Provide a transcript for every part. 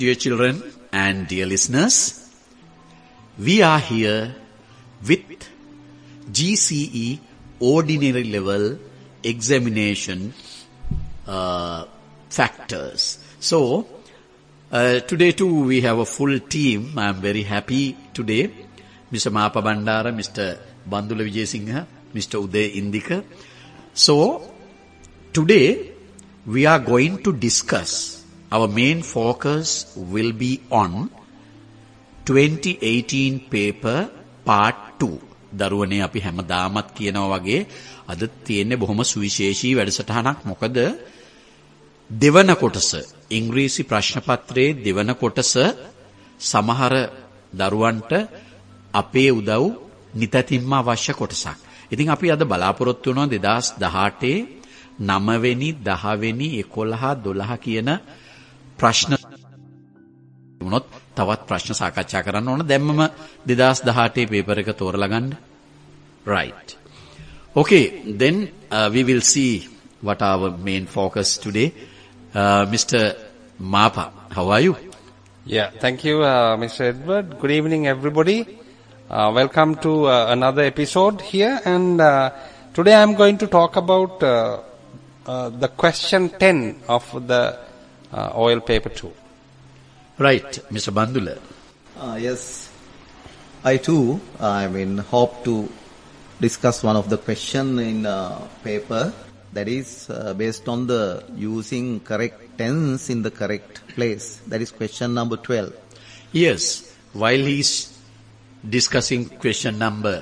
Dear children and dear listeners, we are here with GCE ordinary level examination factors. So, today too we have a full team. I am very happy today. Mr. Mapa Bandara, Mr. Bandula Vijayasinghe, Mr. Uday Indika. So, today we are going to discuss. Our main focus will be on 2018 paper part 2. දරුවනේ අපි හැමදාමත් කියනවා වගේ අද තියෙන්නේ බොහොම සුවිශේෂී වැඩසටහනක්. මොකද දෙවන කොටස ඉංග්‍රීසි ප්‍රශ්න පත්‍රයේ දෙවන කොටස සමහර දරුවන්ට අපේ උදව් නිතැතින්ම අවශ්‍ය කොටසක්. ඉතින් අපි අද බලාපොරොත්තු වෙනවා 2018 9 වෙනි 10 වෙනි 11 12 කියන ප්‍රශ්න වුණොත් තවත් ප්‍රශ්න සාකච්ඡා කරන්න ඕන. දැම්මම 2018 පේපර් එක තෝරලා ගන්න. Right. Okay, then we will see what our main focus today. Mr. Mapa, how are you? Yeah, thank you, Mr. Edward. Good evening, everybody. Welcome to another episode here. And today I'm going to talk about the question 10 of the oil paper 2. Right, Mr. Bandula. Yes, I too, hope to discuss one of the question in paper that is based on the using correct tense in the correct place. That is question number 12. Yes, while he's discussing question number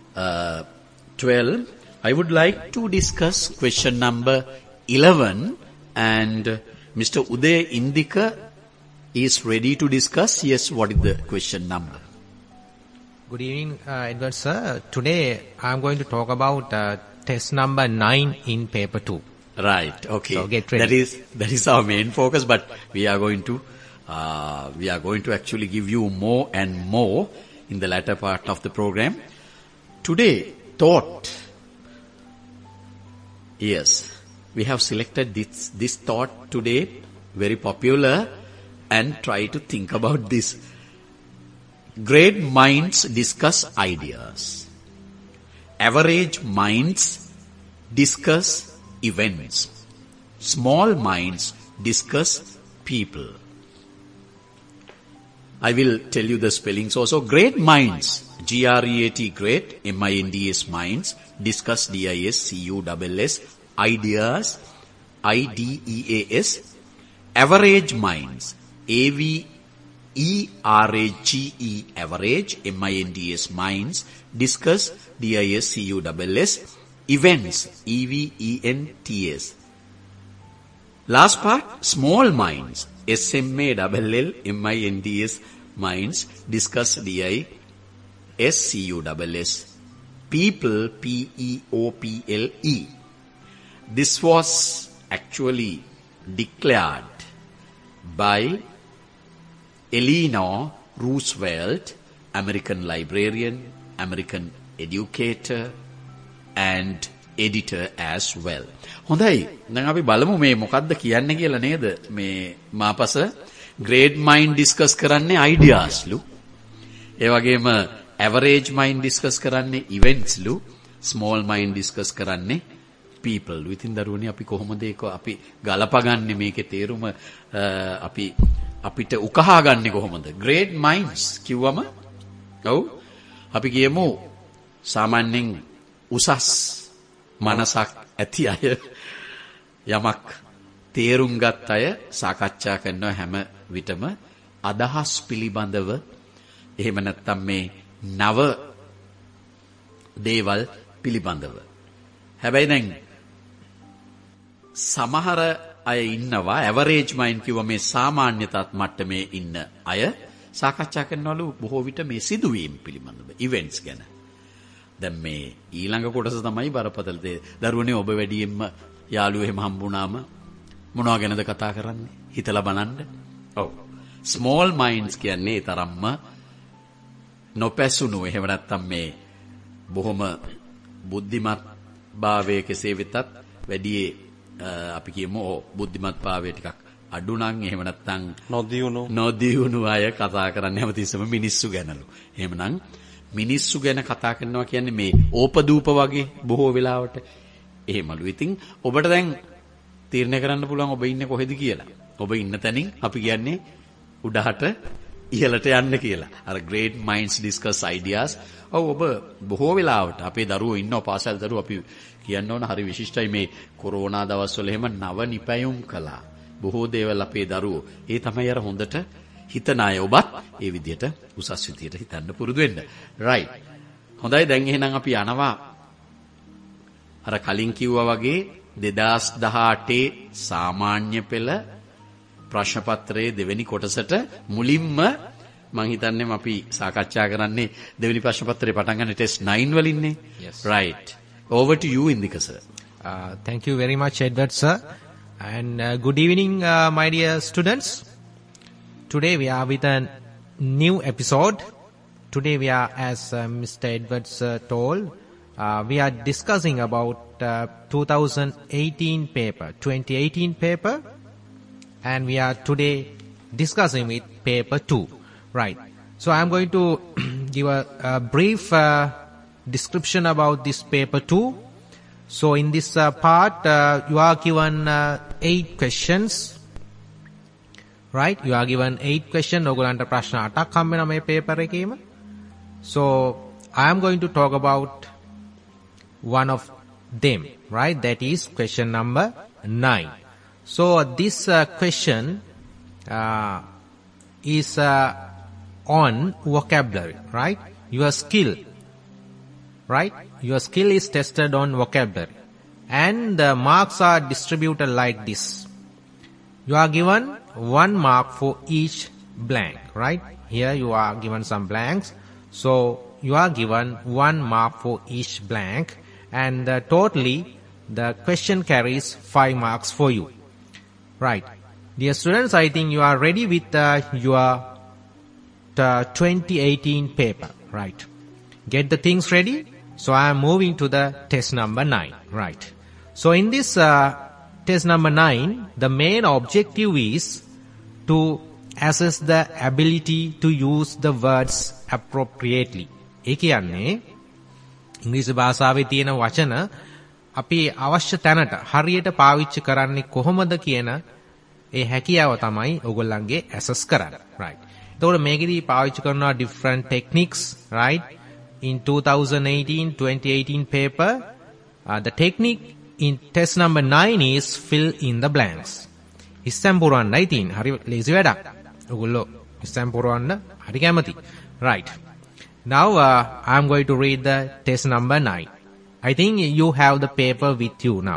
12, I would like to discuss question number 11, and Mr. Uday Indika is ready to discuss. Yes, what is the question number? Good evening, Edward sir. Today I am going to talk about test number 9 in paper 2. Right, okay. So get ready. That is our main focus, but we are going to actually give you more and more in the latter part of the program. Today, thought. Yes, we have selected this thought today, very popular, and try to think about this. Great minds discuss ideas. Average minds discuss events. Small minds discuss people. I will tell you the spellings also. Great minds, G-R-E-A-T, great, M-I-N-D-S, minds, discuss, D-I-S-C-U-S-S, ideas, I-D-E-A-S. Average minds, A-V-E-R-A-G-E, average, M-I-N-D-S, minds, discuss, D-I-S-C-U-S-S, events, E-V-E-N-T-S. Last part, small minds, S-M-A-L-L-M-I-N-D-S, minds, discuss, D-I-S-C-U-S-S, people, P-E-O-P-L-E. This was actually declared by Eleanor Roosevelt, American librarian, American educator, and editor as well. හොඳයි. දැන් අපි බලමු මේ මොකද්ද කියන්නේ කියලා නේද? මේ මාපස grade mind discuss කරන්නේ ideas ලු. ඒ වගේම average mind discuss කරන්නේ events ලු. small mind discuss කරන්නේ people. Within දරුවනේ අපි කොහොමද ඒක අපි ගලපගන්නේ මේකේ තේරුම අපිට උකහා ගන්නේ කොහොමද? Great minds කිව්වම ඔව් අපි කියමු සාමාන්‍යයෙන් උසස් මනසක් ඇති අය යමක් තේරුම් ගත් අය සාකච්ඡා කරනවා හැම විටම අදහස් පිළිබඳව. එහෙම නැත්නම් මේ නව දේවල් පිළිබඳව. හැබැයි දැන් සමහර අය ඉන්නවා ඇවරේජ් මයින්ඩ් කිව්ව මේ සාමාන්‍ය මට්ටමේ ඉන්න අය සාකච්ඡා කරනවලු බොහෝ විට මේ සිදුවීම් පිළිබඳව ඉවෙන්ට්ස් ගැන. දැන් මේ ඊළඟ කොටස තමයි බරපතල දේ. දරුවනේ ඔබ වැඩියෙන්ම යාළුවෝ එහෙම හම්බුනාම මොනවා ගැනද කතා කරන්නේ? හිතලා බලන්න. ඔව්. ස්මෝල් මයින්ඩ්ස් කියන්නේ තරම්ම නොපැසුණු එහෙම නැත්නම් මේ බොහොම බුද්ධිමත් භාවයේ කෙසේ වෙතත් වැඩි අපි කියමු බුද්ධිමත් භාවය ටිකක් අඩු නම් එහෙම නැත්නම් නොදියුණු අය කතා කරන්නේ හැමතිස්සෙම මිනිස්සු ගැනලු. එහෙමනම් මිනිස්සු ගැන කතා කරනවා කියන්නේ මේ ඕපදූප වගේ බොහෝ වෙලාවට එහෙමලු. ඉතින් ඔබට දැන් තීරණය කරන්න පුළුවන් ඔබ ඉන්නේ කොහෙද කියලා. ඔබ ඉන්න තැනින් අපි කියන්නේ උඩහට ඉහළට යන්න කියලා. අර great minds discuss ideas. ඔබ බොහෝ වෙලාවට අපේ දරුවෝ ඉන්නවා පාසල් දරුවෝ අපි කියන්න ඕන හරි විශිෂ්ටයි මේ කොරෝනා දවස්වල එහෙම නව නිපැයුම් කළා. බොහෝ දේවල් අපේ දරුවෝ. ඒ තමයි අර හොඳට හිතන අය ඔබත් ඒ විදිහට උසස් විදිහට හිතන්න පුරුදු වෙන්න. right. හොඳයි දැන් එහෙනම් අපි යනවා අර කලින් කිව්වා වගේ 2018 සාමාන්‍ය පෙළ ප්‍රශ්න පත්‍රයේ දෙවෙනි කොටසට මුලින්ම මම හිතන්නේ අපි සාකච්ඡා කරන්නේ දෙවෙනි ප්‍රශ්න පත්‍රේ පටන් ගන්න ටෙස්ට් 9 වලින්නේ. Yes. Right. Over to you, Indika sir. Thank you very much, Edward sir. And good evening, my dear students. Today we are with a new episode. Today we are, as Mr. Edward sir told, we are discussing about 2018 paper, 2018 paper. And we are today discussing with paper 2. Right. So I am going to give a brief description about this paper 2. So in this part, you are given 8 questions. Right? You are given 8 questions. ඔයගොල්ලන්ට ප්‍රශ්න 8ක් හම්බ වෙනවා මේ paper එකේම. So I am going to talk about one of them. Right? That is question number 9. So this question is on vocabulary, right? Your skill, right? Your skill is tested on vocabulary. And the marks are distributed like this. You are given 1 mark for each blank, right? Here you are given some blanks. So you are given 1 mark for each blank. And totally the question carries 5 marks for you. Right. Dear students, I think you are ready with your 2018 paper. Right. Get the things ready. So I am moving to the test number 9. Right. So in this test number 9, the main objective is to assess the ability to use the words appropriately. ඒ කියන්නේ ඉංග්‍රීසි භාෂාවේ තියෙන වචන අපි අවශ්‍ය තැනට හරියට පාවිච්චි කරන්නේ කොහොමද කියන ඒ හැකියාව තමයි ඔයගොල්ලන්ගේ ඇසස් කරන්නේ. right. එතකොට මේකෙදී පාවිච්චි කරනවා different techniques, right? In 2018 paper, the technique in test number 9 is fill in the blanks. ඉස්සම් පුරවන්නයි තියෙන්නේ. හරි ලේසි වැඩක්. ඔයගොල්ලෝ ඉස්සම් පුරවන්න හරි කැමති. right. Now I am going to read the test number 9. I think you have the paper with you now.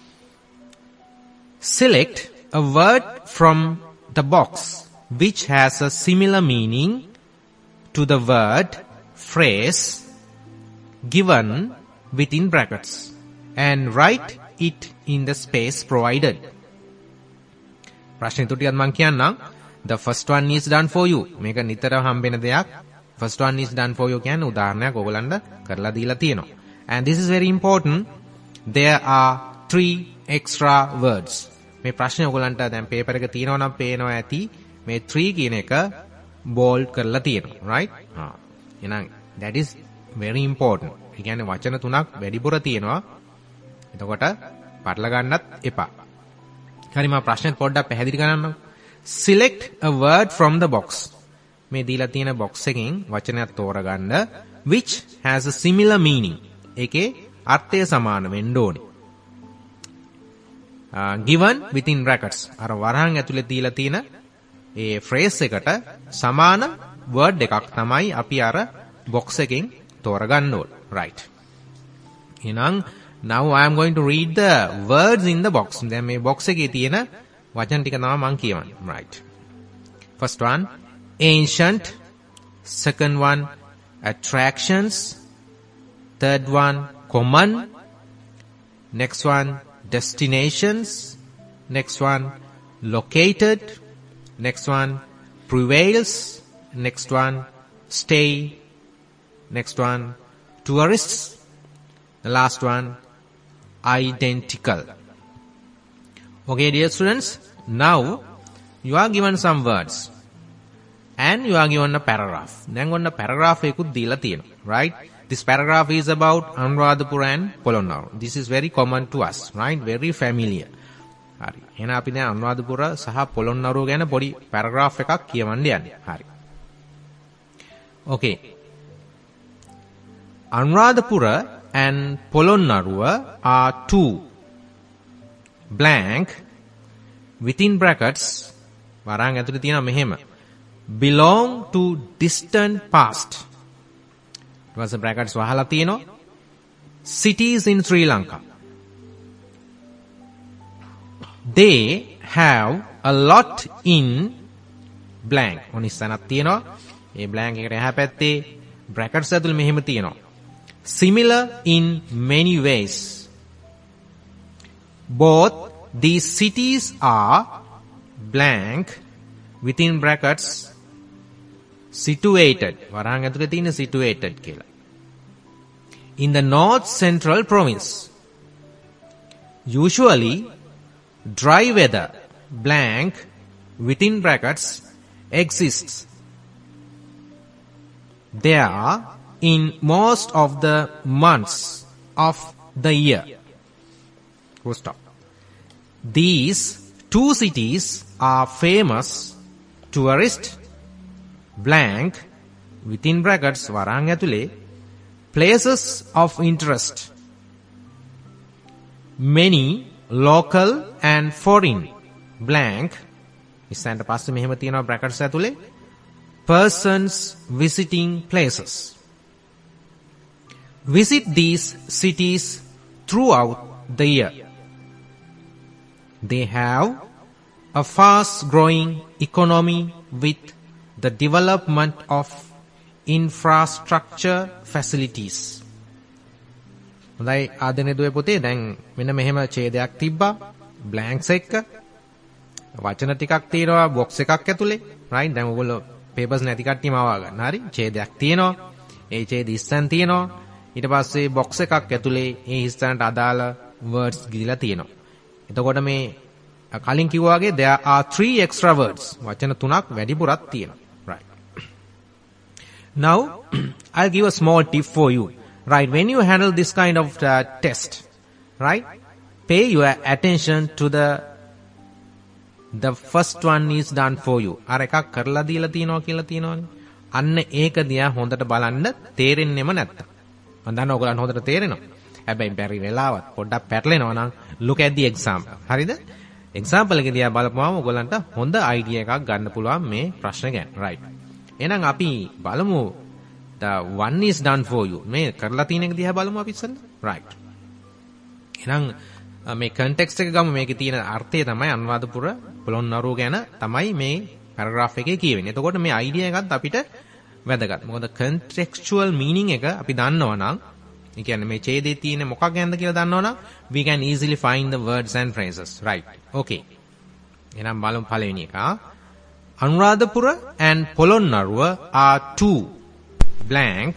Select a word from the box which has a similar meaning to the word, phrase given within brackets and write it in the space provided. ප්‍රශ්න තුටියක් මම කියන්නම්. The first one is done for you. මේක නිතර හම්බෙන දෙයක්. First one is done for you කියන්නේ උදාහරණයක් ඔයගලන්ට කරලා දීලා තියෙනවා. And this is very important. There are 3 extra words. මේ ප්‍රශ්නේ ඔයගලන්ට දැන් පේපර් එක තියෙනවා නම් පේනවා ඇති මේ 3 කියන එක bold කරලා තියෙනවා. right? එහෙනම් that is very important. ඒ කියන්නේ වචන 3ක් වැඩිපුර තියෙනවා. එතකොට පටල ගන්නත් එපා. හරි මම ප්‍රශ්නෙත් පොඩ්ඩක් පැහැදිලි කරන්නම්. Select a word from the box. මේ දීලා තියෙන box එකෙන් වචනයක් තෝරගන්න which has a similar meaning. ඒකේ අර්ථය සමාන වෙන්න ඕනේ. Given within brackets. අර වරහන් ඇතුලේ දීලා තියෙන ඒ phrase එකට සමාන word එකක් තමයි අපි අර box එකෙන් තෝරගන්න ඕනේ. right. එහෙනම් now I am going to read the words in the box. දැන් මේ box එකේ තියෙන වචන ටික තමයි මම කියවන්නේ. right. First one, ancient. Second one, attractions. Third one, common. Next one, destinations. Next one, located. Next one, prevails. Next one, stay. Next one, tourists. The last one, identical. Okay, dear students, now you are given some words. And you are given a paragraph. Then on the paragraph ekut dila thiyena, right? This paragraph is about Anuradhapura and Polonnaruwa. This is very common to us, right? Very familiar. Hari. එහෙනම් අපි දැන් අනුරාධපුර සහ පොළොන්නරුව ගැන පොඩි paragraph එකක් කියවන්න යන්නේ. හරි. Okay. Anuradhapura and Polonnaruwa are two blank within brackets වරන් ඇතුලේ තියෙනවා මෙහෙම belong to distant past. ඊට පස්සේ brackets වහලා තියෙනවා cities in Sri Lanka. They have a lot in blank. ඔනිස්සනක් තියෙනවා. ඒ blank එකට එහා පැත්තේ brackets ඇතුලේ මෙහෙම තියෙනවා. Similar in many ways. Both these cities are blank within brackets situated. වරහන් ඇතුලේ තියෙන situated කියලා. In the North Central Province. Usually dry weather blank within brackets exists there in most of the months of the year. Full stop. These two cities are famous tourist blank within brackets වරන් ඇතුලේ places of interest. Many local and foreign blank ඉස්සන්ට පස්සේ මෙහෙම තියෙනවා brackets ඇතුලේ persons visiting places. Visit these cities throughout the year. They have a fast growing economy with the development of infrastructure facilities. හොඳයි ආදරණීය දුවේ පුතේ දැන් මෙන්න මෙහෙම ඡේදයක් තිබ්බා blanks එක්ක වචන ටිකක් තියෙනවා box එකක් ඇතුලේ right දැන් ඔයගොල්ලෝ papers නැති කට්ටියම ආවා ගන්න හරි ඡේදයක් තියෙනවා ඒ ඡේද ඉස්සන් තියෙනවා ඊට පස්සේ box එකක් ඇතුලේ ඒ ඉස්සන්ට අදාළ words ගිහලා තියෙනවා එතකොට මේ කලින් කිව්වා වගේ there are 3 extra words වචන තුනක් වැඩිපුරක් තියෙනවා right now I'll give a small tip for you. Right, when you handle this kind of test, right, pay your attention to the first one is done for you. අර එකක් කරලා දීලා තියනවා කියලා තියනවනේ. අන්න ඒක දිහා හොඳට බලන්න තේරෙන්නෙම නැත්තම්. මම දන්නවා ඔයගලන්ට හොඳට තේරෙනවා. හැබැයි බැරි වෙලාවත් පොඩ්ඩක් පැටලෙනවා නම් look at the example. හරිද? example එක දිහා බලපුවම ඔයගලන්ට හොඳ idea එකක් ගන්න පුළුවන් මේ ප්‍රශ්න ගැන. right. එහෙනම් අපි බලමු the one is done for you. මේ කරලා තියෙන එක දිහා බලමු අපි ඉස්සෙල්ලා. right. එහෙනම් මේ context එක ගමු මේකේ තියෙන අර්ථය තමයි අනුරාධපුර පොළොන්නරුව ගැන තමයි මේ paragraph එකේ කියවෙන්නේ. එතකොට මේ idea එකත් අපිට වැදගත්. මොකද contextual meaning එක අපි දන්නවා නම් ඒ කියන්නේ මේ ඡේදයේ තියෙන මොකක් ගැනද කියලා දන්නවා නම් we can easily find the words and phrases. right. okay. එහෙනම් බලමු පළවෙනි එක. Anuradhapura and Polonnaruwa are two blank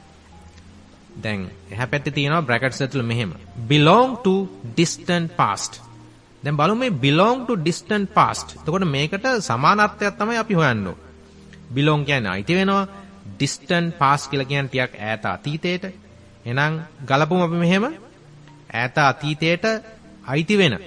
දැන් එහා පැත්තේ තියෙනවා brackets ඇතුළේ මෙහෙම belong to distant past දැන් බලමු මේ belong to distant past එතකොට මේකට සමානාර්ථයක් තමයි අපි හොයන්න ඕන belong කියන්නේ අයිති වෙනවා distant past කියලා කියන්නේ ටිකක් ඈත අතීතයට එහෙනම් ගලපමු අපි මෙහෙම ඈත අතීතයට අයිති වෙන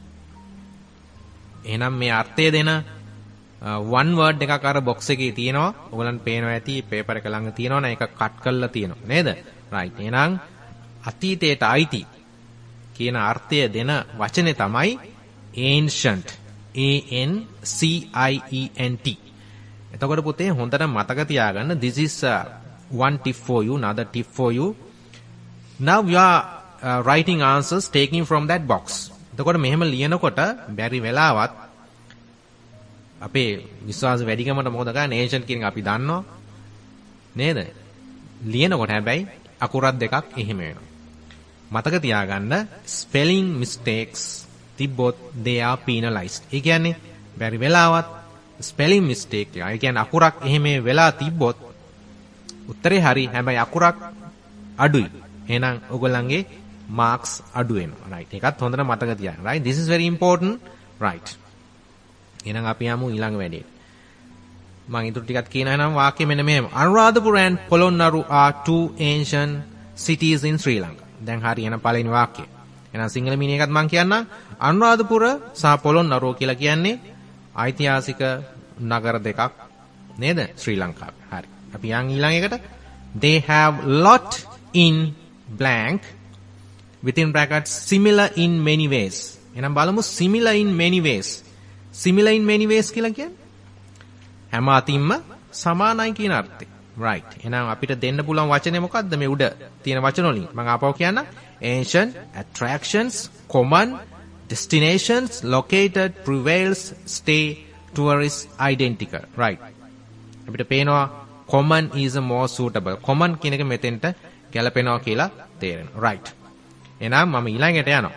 එහෙනම් මේ අර්ථය දෙන one word එකක් අර box එකේ තියෙනවා. ඔයගලන්ට පේනවා ඇති paper එක ළඟ තියෙනවා නේ ඒක cut කරලා තියෙනවා නේද? right. එහෙනම් අතීතයට අයිති කියන අර්ථය දෙන වචනේ තමයි ancient. A N C I E N T. එතකොට පුතේ හොඳට මතක තියාගන්න this is one tip for you, another tip for you. Now you are writing answers taking from that box. එතකොට මෙහෙම ලියනකොට බැරි වෙලාවත් අපේ විශ්වාස වැඩිකමට මොකද කරන්නේ ඒෂන් කියන එක අපි දන්නවා නේද ලියනකොට හැබැයි අකුරක් දෙකක් එහෙම වෙනවා මතක තියාගන්න spelling mistakes තිබ්බොත් they are penalized ඒ කියන්නේ බැරි වෙලාවත් spelling mistake එක ඒ කියන්නේ අකුරක් එහෙම වෙලා තිබ්බොත් උත්තරේ හරි හැබැයි අකුරක් අඩුයි එහෙනම් ඔයගොල්ලන්ගේ marks අඩු වෙනවා right ඒකත් හොඳට මතක තියාගන්න right this is very important right එහෙනම් අපි යමු ඊළඟ වැඩේට. මම ඊටු ටිකක් කියනවා නම් වාක්‍ය මෙන්න මෙහෙම. Anuradhapura and Polonnaru are two ancient cities in Sri Lanka. දැන් හරි එන පළවෙනි වාක්‍යය. එහෙනම් සිංහල මීනිය එකත් මම කියන්නම්. අනුරාධපුර සහ පොළොන්නරුව කියලා කියන්නේ ඓතිහාසික නගර දෙකක් නේද ශ්‍රී ලංකාවේ. හරි. අපි යන් ඊළඟ එකට. They have lot in blank within brackets similar in many ways. එහෙනම් බලමු similar in many ways. Similar in many ways කියලා කියන්නේ හැම අතින්ම සමානයි කියන අර්ථය. right. එහෙනම් අපිට දෙන්න පුළුවන් වචනේ මොකද්ද මේ උඩ තියෙන වචන වලින්? මම ආපහු කියන්නම්. Ancient, attractions, common, destinations, located, prevails, stay, tourist, identical. right. අපිට පේනවා common is more suitable. common කියන එක මෙතෙන්ට ගැලපෙනවා කියලා තේරෙනවා. right. එහෙනම් මම ඊළඟට යනවා.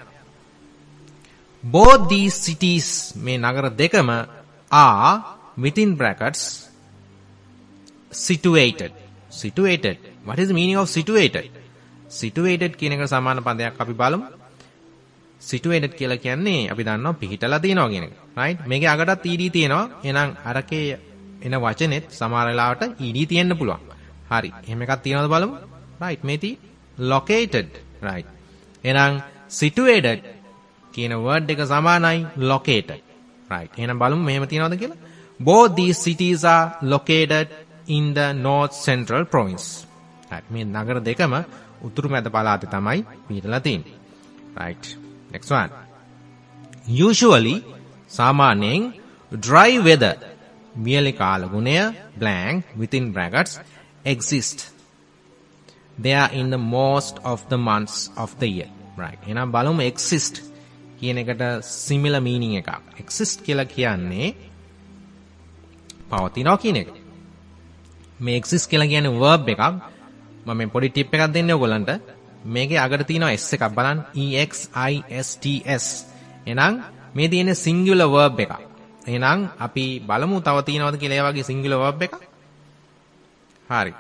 Both these cities මේ නගර දෙකම are within brackets situated. situated. What is the meaning of situated? situated කියන එක සමාන පදයක් අපි බලමු. situated කියලා කියන්නේ අපි දන්නවා පිහිටලා තියෙනවා කියන එක. right? මේකේ අගටත් ed තියෙනවා. එහෙනම් අරකේ එන වචනේත් සමහර වෙලාවට ed තියෙන්න පුළුවන්. හරි. එහෙම එකක් තියනවද බලමු. right. මේටි located. right. එහෙනම් situated කියන word එක සමානයි located. right. එහෙනම් බලමු මෙහෙම තියනවද කියලා. Both these cities are located in the north central province. right. මේ නගර දෙකම උතුරු මැද පළාතේ තමයි පිහිටලා තියෙන්නේ. right. next one. Usually සාමාන්‍යයෙන් dry weather මියලි කාල ගුණය blank within brackets exist. They are in the most of the months of the year. right. එහෙනම් බලමු exist කියන එකට similar meaning එකක්. exist කියලා කියන්නේ පවතිනවා කියන එක. මේ exist කියලා කියන්නේ verb එකක්. මම මේ පොඩි ටිප් එකක් දෙන්නේ ඔයගොල්ලන්ට. මේකේ අගට තියෙනවා s එකක් බලන්න. EXISTS. එහෙනම් මේ තියෙන්නේ singular verb එකක්. එහෙනම් අපි බලමු තව තියෙනවද කියලා ඒ වගේ singular verb එකක්. හරි.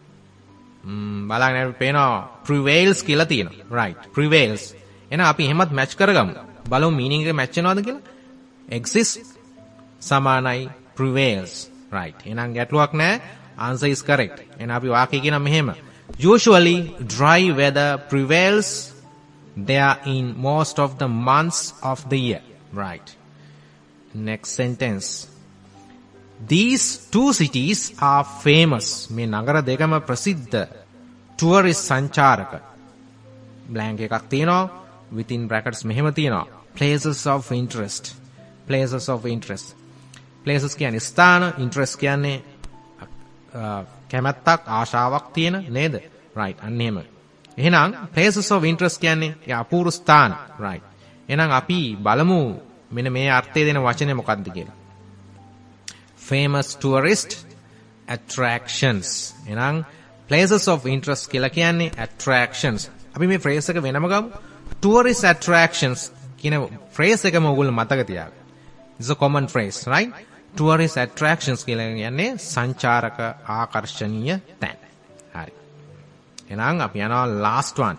බලන්න පේනවා prevails කියලා තියෙනවා. right. prevails. එහෙනම් අපි එහෙමත් match කරගමු. බලමු meaning එක match වෙනවද කියලා. exist සමානයි prevails. right. එහෙනම් ගැටලුවක් නැහැ. answer is correct. එහෙනම් අපි වාක්‍යය කියනවා මෙහෙම. Usually dry weather prevails there in most of the months of the year. right. next sentence. These two cities are famous. මේ නගර දෙකම ප්‍රසිද්ධ tourist සංචාරක. blank එකක් තියෙනවා. within brackets මෙහෙම තියෙනවා. places of interest. places of interest. places කියන්නේ ස්ථාන, interest කියන්නේ කැමැත්තක්, ආශාවක් තියෙන නේද? right. අන්න එහෙම. එහෙනම් places of interest කියන්නේ අපූර්ව ස්ථාන. right. එහෙනම් අපි බලමු මෙන්න මේ අර්ථය දෙන වචනේ මොකක්ද කියලා. famous tourist attractions. එහෙනම් places of interest කියලා කියන්නේ attractions. අපි මේ phrase එක වෙනම ගමු. tourist attractions කියන phrase එකම ඔයගොල්ලෝ මතක තියාගන්න. it's a common phrase, right? tourist attractions කියලා කියන්නේ සංචාරක ආකර්ෂණීය තැන්. හරි. එහෙනම් අපි යනවා last one.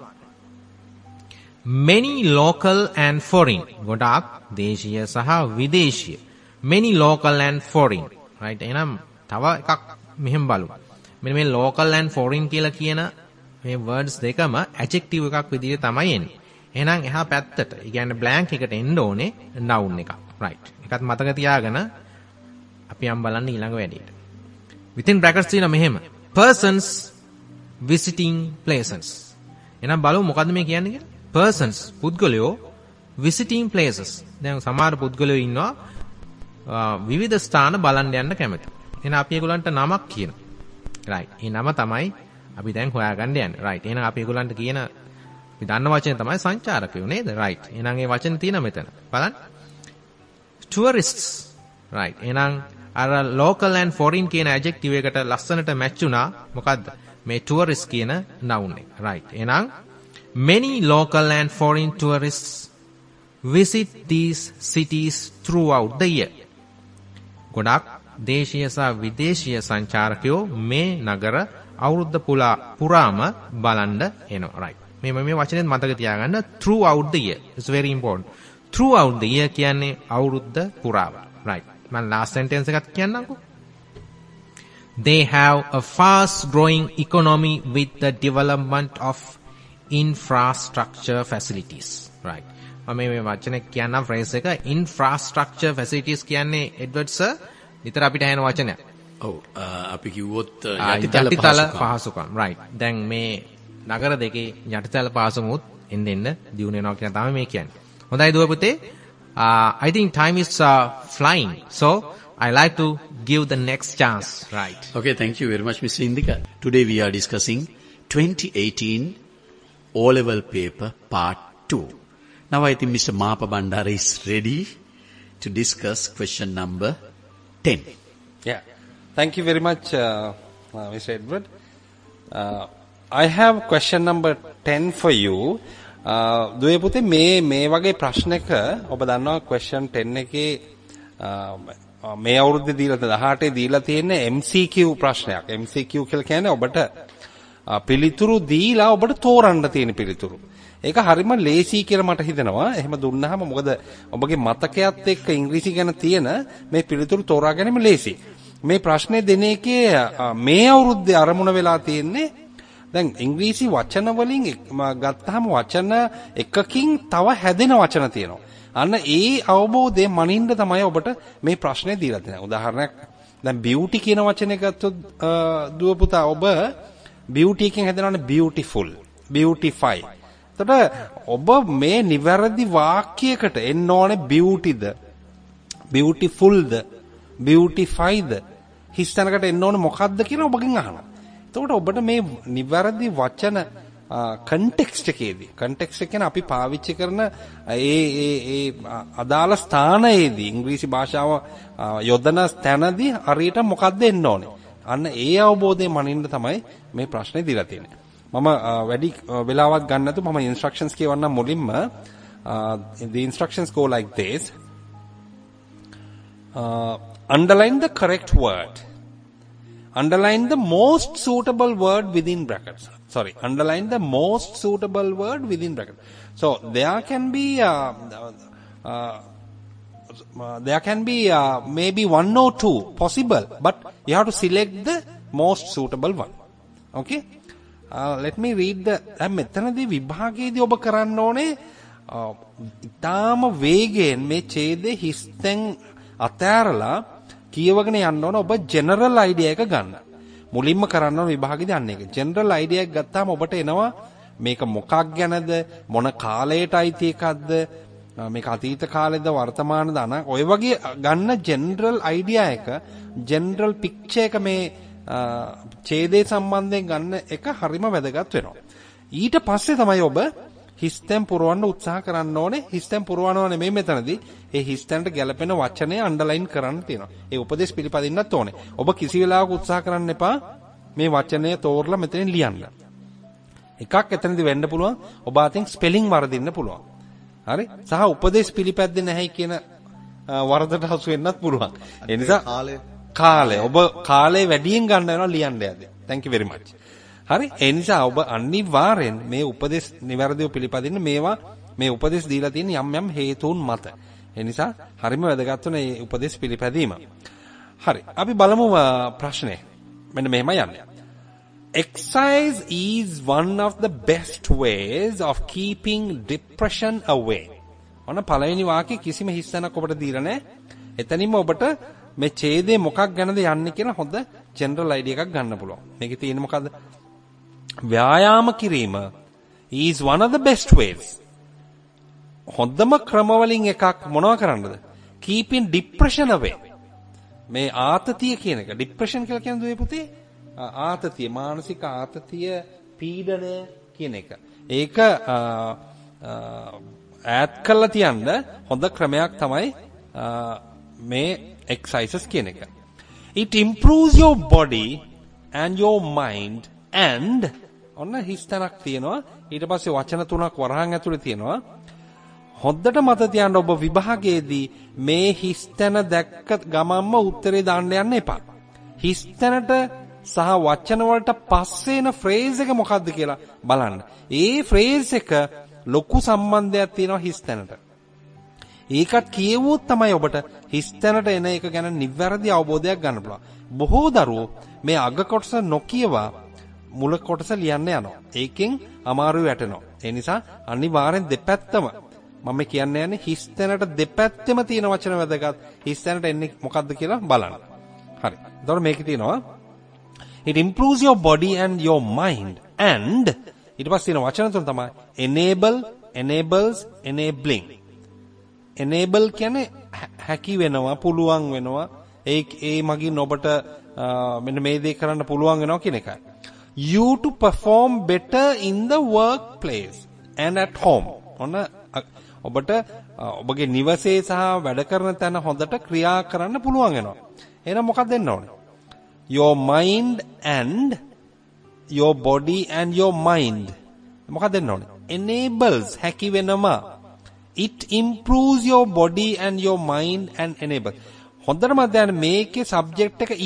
many local and foreign. ගොඩාක් දේශීය සහ විදේශීය. many local and foreign. right. එහෙනම් තව එකක් මෙහෙම බලමු. මෙන්න මේ local and foreign කියලා කියන මේ words දෙකම adjective එකක් විදිහට තමයි එන්නේ. එහෙනම් එහා පැත්තට, ඒ කියන්නේ blank එකට එන්න ඕනේ noun එකක්. right. ඒකත් මතක තියාගෙන අපි යම් බලන්න ඊළඟ වැඩේට. within brackets තියෙන මෙහෙම persons visiting places. එහෙනම් බලමු මොකද්ද මේ කියන්නේ කියලා. persons පුද්ගලයෝ visiting places. දැන් සමහර පුද්ගලයෝ ඉන්නවා විවිධ ස්ථාන බලන්න යන්න කැමති. එහෙනම් අපි ඒගොල්ලන්ට නමක් කියනවා. right. ඒ නම තමයි අපි දැන් හොයාගන්න යන්නේ. right. එහෙනම් අපි ඒගොල්ලන්ට කියන අපි දන්න වචනේ තමයි සංචාරකයෝ නේද? right. එහෙනම් ඒ වචනේ තියෙනවා මෙතන. බලන්න. tourists. right. එහෙනම් අර local and foreign කියන adjective එකට ලස්සනට match වුණා. මොකද්ද? මේ tourist කියන noun එක. right. එහෙනම් many local and foreign tourists visit these cities throughout the year. ගොඩක් දේශීය සහ විදේශීය සංචාරකයෝ මේ නගර අවුරුද්ද පුරාම බලන්න එනවා. right. මේ වචනේත් මතක තියාගන්න throughout the year. it's very important. throughout the year කියන්නේ අවුරුද්ද පුරාම. right. මම last sentence එකත් කියන්නම්කෝ. They have a fast growing economy with the development of infrastructure facilities, right. මම මේ වචනේ කියන්නම් phrase එක infrastructure facilities කියන්නේ එඩ්වර්ඩ් සර් විතර අපිට ඇහෙන වචනයක්. ඔව් අපි කිව්වොත් යටිතල පහසුකම්, right. දැන් මේ නගර දෙකේ යටිතල පහසුමුත් එන්න දියුණු වෙනවා කියන තමයි මේ කියන්නේ. හොඳයි දුව පුතේ. I think time is flying, so I like to give the next chance, right. Okay, thank you very much, Mr. Indika. Today we are discussing 2018 O-level paper part 2. Now I think Mr. Mapa Bandara is ready to discuss question number 10. Yeah, thank you very much, Mr. Edward. I have question number 10 for you. දුවේ පුතේ මේ වගේ ප්‍රශ්නක ඔබ දන්නවා question 10 එකේ මේ අවුරුද්දේ දීලා 18 දීලා තියෙන MCQ ප්‍රශ්නයක්. MCQ කියලා කියන්නේ ඔබට පිළිතුරු දීලා ඔබට තෝරන්න තියෙන පිළිතුරු. ඒක හරිම ලේසි කියලා මට හිතෙනවා. එහෙම දුන්නාම මොකද ඔබගේ මතකයත් එක්ක ඉංග්‍රීසි ගැන තියෙන මේ පිළිතුරු තෝරා ගැනීම ලේසි. මේ ප්‍රශ්නේ දෙන එකේ මේ අවුරුද්දේ ආරමුණ වෙලා තියෙන්නේ දැන් ඉංග්‍රීසි වචන වලින් ගත්තාම වචන එකකින් තව හැදෙන වචන තියෙනවා. අන්න ඒ අවබෝධය මනින්න තමයි ඔබට මේ ප්‍රශ්නේ දීලා තියෙන්නේ. උදාහරණයක් දැන් beauty කියන වචනේ ගත්තොත් දුව පුතා ඔබ beauty එකෙන් හැදෙනවනේ beautiful, beautify. එතකොට ඔබ මේ නිවැරදි වාක්‍යයකට එන්න ඕනේ beautyද, beautifulද, beautifyද හිස්තැනකට එන්න ඕනේ මොකක්ද කියලා ඔබගෙන් අහනවා. එතකොට ඔබට මේ නිවැරදි වචන context එකේදී context එක කියන්නේ අපි පාවිච්චි කරන ඒ අදාළ ස්ථානයේදී ඉංග්‍රීසි භාෂාව යොදන තැනදී හරියට මොකක්ද එන්න ඕනේ. අන්න ඒ අවබෝධයෙන් මනින්න තමයි මේ ප්‍රශ්නේ දීලා තියෙන්නේ. මම වැඩි වෙලාවක් ගන්න නැතුව මම instructions කියවන්නම් මුලින්ම. The instructions go like this. Underline the correct word. Underline the most suitable word within brackets. Sorry, underline the most suitable word within brackets. So there can be maybe one or two possible, but you have to select the most suitable one. Okay? Let me read the මෙතනදී විභාගයේදී ඔබ කරන්න ඕනේ ඊටාම වේගයෙන් මේ ඡේදයේ හිස්තෙන් අතෑරලා කියවගෙන යන්න ඕන. ඔබ ජෙනරල් අයිඩියා එක ගන්න. මුලින්ම කරන්න ඕන විභාගෙදී අන්න එක. ජෙනරල් අයිඩියා එක ගත්තාම ඔබට එනවා මේක මොකක් ගැනද, මොන කාලයට අයිති එකක්ද, මේක අතීත කාලෙද වර්තමානද ඔය වගේ ගන්න ජෙනරල් අයිඩියා එක, ජෙනරල් පික්චර් එක මේ ඡේදයේ සම්බන්ධයෙන් ගන්න එක හරිම වැදගත් වෙනවා. ඊට පස්සේ තමයි ඔබ හිස්තැන් පුරවන්න උත්සාහ කරන්න ඕනේ. හිස්තැන් පුරවනවා නෙමෙයි මෙතනදී. ඒ හිස්තැන්ට ගැලපෙන වචනය අන්ඩර්ලයින් කරන්න තියෙනවා. ඒ උපදේශ පිළිපදින්නත් ඕනේ. ඔබ කිසි වෙලාවක උත්සාහ කරන්න එපා මේ වචනය තෝරලා මෙතනින් ලියන්න. එකක් එතනදී වෙන්න පුළුවන් ඔබ අතින් ස්පෙලිං වරදින්න පුළුවන්. හරි? සහ උපදේශ පිළිපැද්දේ නැහැ කියන වරදට හසු වෙන්නත් පුළුවන්. ඒ නිසා කාලය ඔබ කාලය වැඩියෙන් ගන්න වෙනවා ලියන්න යද්දී. Thank you very much. හරි? ඒ නිසා ඔබ අනිවාර්යෙන් මේ උපදේශ නිවැරදිව පිළිපදින්න. මේවා මේ උපදේශ දීලා තියෙන යම් හේතුන් මත. ඒ නිසා හරිම වැදගත් වෙන මේ උපදේශ පිළිපැදීම. හරි. අපි බලමු ප්‍රශ්නේ. මෙන්න මෙහෙම යන්නේ. Exercise is one of the best ways of keeping depression away. ඔන්න පළවෙනි වාක්‍යය කිසිම හිස්සනක් ඔබට දීලා නැහැ. එතනින්ම ඔබට මේ ඡේදේ මොකක් ගැනද යන්නේ කියලා හොඳ ජෙනරල් අයිඩියා එකක් ගන්න පුළුවන්. මේකේ තියෙන්නේ මොකද්ද? ව්‍යායාම කිරීම is one of the best ways. හොඳම ක්‍රමවලින් එකක් මොනවා කරන්නද? Keeping depression away. මේ ආතතිය කියන එක. depression කියලා කියන්නේ දුවේ පුතේ ආතතිය, මානසික ආතතිය, පීඩනය කියන එක. ඒක ඈඩ් කරලා තියන්න හොඳ ක්‍රමයක් තමයි මේ exercises කියන එක. It improves your body and your mind and ඔන්න හිස්තනක් තියෙනවා. ඊට පස්සේ වචන තුනක් වරහන් ඇතුලේ තියෙනවා. හොද්දට මත තියන්න ඔබ විභාගයේදී මේ හිස්තන දැක්ක ගමන්ම උත්තරේ දාන්න යන්න එපා. හිස්තනට සහ වචන වලට පස්සේ එන ෆ්‍රේස් එක මොකක්ද කියලා බලන්න. ඒ ෆ්‍රේස් එක ලොකු සම්බන්ධයක් තියෙනවා හිස්තැනට. ඒකත් කියවුවොත් තමයි ඔබට හිස්තැනට එන එක ගැන නිවැරදි අවබෝධයක් ගන්න පුළුවන්. බොහෝ දරුවෝ මේ අග කොටස නොකියවා මුල කොටස ලියන්න යනවා. ඒකෙන් අමාරු වැටෙනවා. ඒ නිසා අනිවාර්යෙන් දෙපැත්තම මම කියන්නේ යන්නේ හිස්තැනට දෙපැත්තෙම තියෙන වචන වැදගත්. හිස්තැනට එන්නේ මොකද්ද කියලා බලන්න. හරි. එතකොට මේකේ තියෙනවා it improves your body and your mind and ඊට පස්සේ තියෙන වචන තුන තමයි enable, enables, enabling. enable කියන්නේ හැකි වෙනවා, පුළුවන් වෙනවා. ඒ මගින් ඔබට මෙන්න මේ දේ කරන්න පුළුවන් වෙනවා කියන එකයි. You to perform better in the workplace and at home. ඔන්න ඔබට ඔබගේ නිවසේ සහ වැඩ කරන තැන හොඳට ක්‍රියා කරන්න පුළුවන් වෙනවා. එහෙනම් මොකක්ද දෙන්න ඕනේ? Your mind and your body and your mind. මොකක්ද දෙන්න ඕනේ? Enables හැකි වෙනවා. It improves your body and your mind and enables. හොඳටම දැන් මේකේ subject එක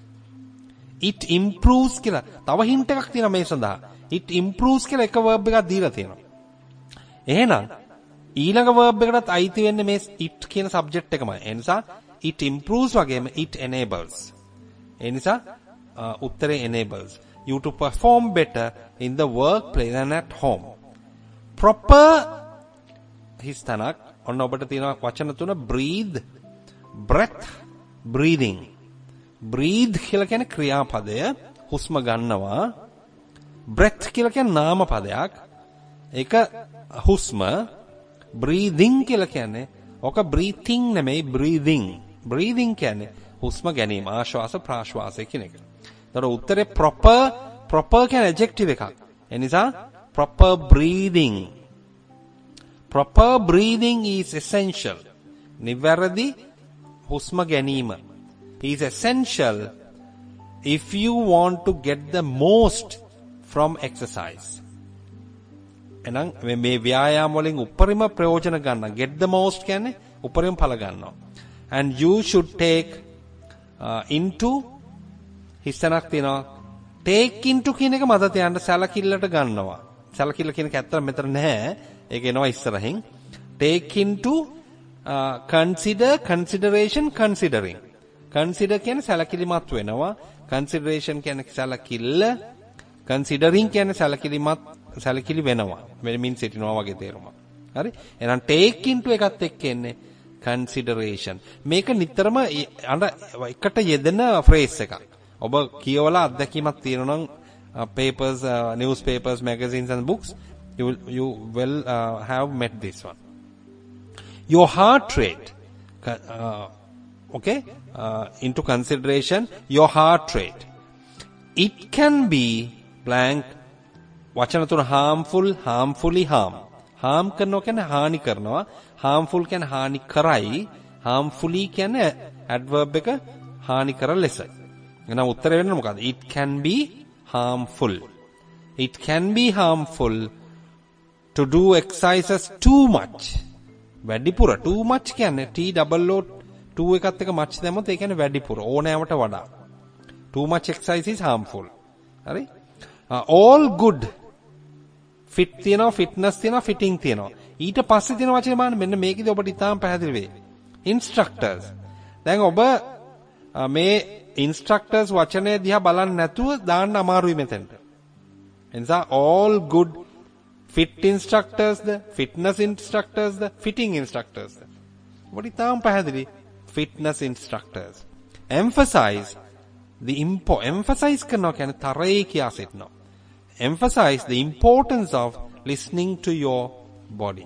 it improves කියලා. තව hint එකක් තියෙනවා මේ සඳහා. it improves කියලා එක verb එකක් දීලා තියෙනවා. එහෙනම් ඊළඟ verb එකටත් අයිති වෙන්නේ මේ it කියන subject එකමයි. ඒ නිසා it improves වගේම it enables. ඒ නිසා උත්තරේ enables you to perform better in the workplace and at home. proper හිස්තනක් ඔන්න ඔබට තියෙන වචන තුන breathe, breath, breathing. breathe කියලා කියන්නේ ක්‍රියාපදය, හුස්ම ගන්නවා. breath කියලා කියන්නේ නාම පදයක්. ඒක හුස්ම. breathing කියලා කියන්නේ ඔක breathing නෙමෙයි breathing. breathing කියන්නේ හුස්ම ගැනීම, ආශ්වාස ප්‍රාශ්වාසය කියන එක. ඒතර උත්තරේ proper කියන්නේ adjective එකක්. ඒ නිසා proper breathing. proper breathing is essential. නිවැරදි හුස්ම ගැනීම is essential if you want to get the most from exercise. එහෙනම් මේ ව්‍යායාම වලින් උපරිම ප්‍රයෝජන ගන්න. get the most කියන්නේ උපරිම ඵල ගන්නවා. and you should take into හිස්තනක් තියෙනවා. take into කියන එක මත තියන්න සැලකිල්ලට ගන්නවා. සැලකිල්ල කියන එක ඇත්තට මෙතන නැහැ. ඒක එනවා ඉස්සරහින්. take into consider, consideration, considering. consider කියන්නේ සැලකිලිමත් වෙනවා. consideration කියන්නේ සැලකිල්ල. considering කියන්නේ සැලකිලි වෙනවා. මෙන්න සිටිනවා වගේ තේරුමක්. හරි? එහෙනම් take into එකත් එක්ක එන්නේ consideration. මේක නිතරම එකට යෙදෙන phrase එකක්. ඔබ කියවලා අත්දැකීමක් තියෙනවා නම් papers, newspapers, magazines and books, you will have met this one. Your heart rate, okay, into consideration, your heart rate. It can be blank. වචන තුන harmful, harmfully harm. harm කරනවා කියන්නේ හානි කරනවා. harmful කියන්නේ හානි කරයි. harmfully කියන්නේ adverb එක හානි කර ලෙස. එහෙනම් උත්තරේ වෙන්නේ මොකද්ද? it can be harmful. it can be harmful to do exercises too much. වැඩිපුර too much කියන්නේ T-O-O 2 එකත් එක much දැම්මොත් ඒ කියන්නේ වැඩිපුර ඕනෑමට වඩා. too much exercise is harmful. හරි? all good fit තියනවා, fitness තියනවා, fitting තියනවා. ඊට පස්සේ තියෙන වචනේ බලන්න මෙන්න මේකදී ඔබට ඉතාම පැහැදිලි වෙයි. instructors. දැන් ඔබ මේ instructors වචනේ දිහා බලන්න නැතුව දාන්න අමාරුයි මෙතෙන්ට. එනිසා all good fit instructors ද, fitness instructors ද, fitting instructors ද. ඔබට ඉතාම පැහැදිලි fitness instructors. emphasize the emphasize කරනවා කියන්නේ තරයේ කියා සිටිනවා. emphasize the importance of listening to your body.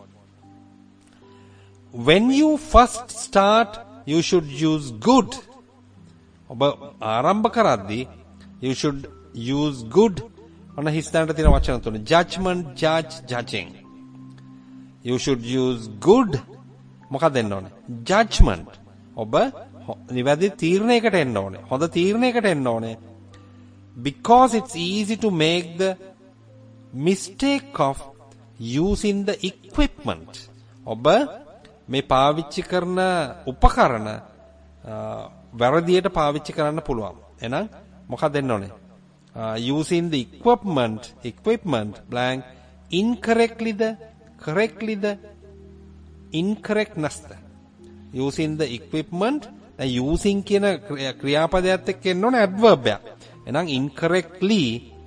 When you first start, you should use good. ඔබ ආරම්භ කරද්දී you should use good. ඔන්න හිස්තැනට තියෙන වචන තුන. judgment, judge, judging. You should use good. මොකක්ද දෙන්න ඕනේ? judgment. ඔබ නිවැරදි තීරණයකට එන්න ඕනේ. හොඳ තීරණයකට එන්න ඕනේ. Because it's easy to make the mistake of using the equipment. ඔබ මේ පාවිච්චි කරන උපකරණ වැරදියට පාවිච්චි කරන්න පුළුවන්. එහෙනම් මොකක්ද දෙන්න ඕනේ? Using the equipment blank incorrectly the incorrectness. using the equipment. using කියන ක්‍රියාපදයට එක්ක එන්න ඕනේ adverb එකක්. එහෙනම් incorrectly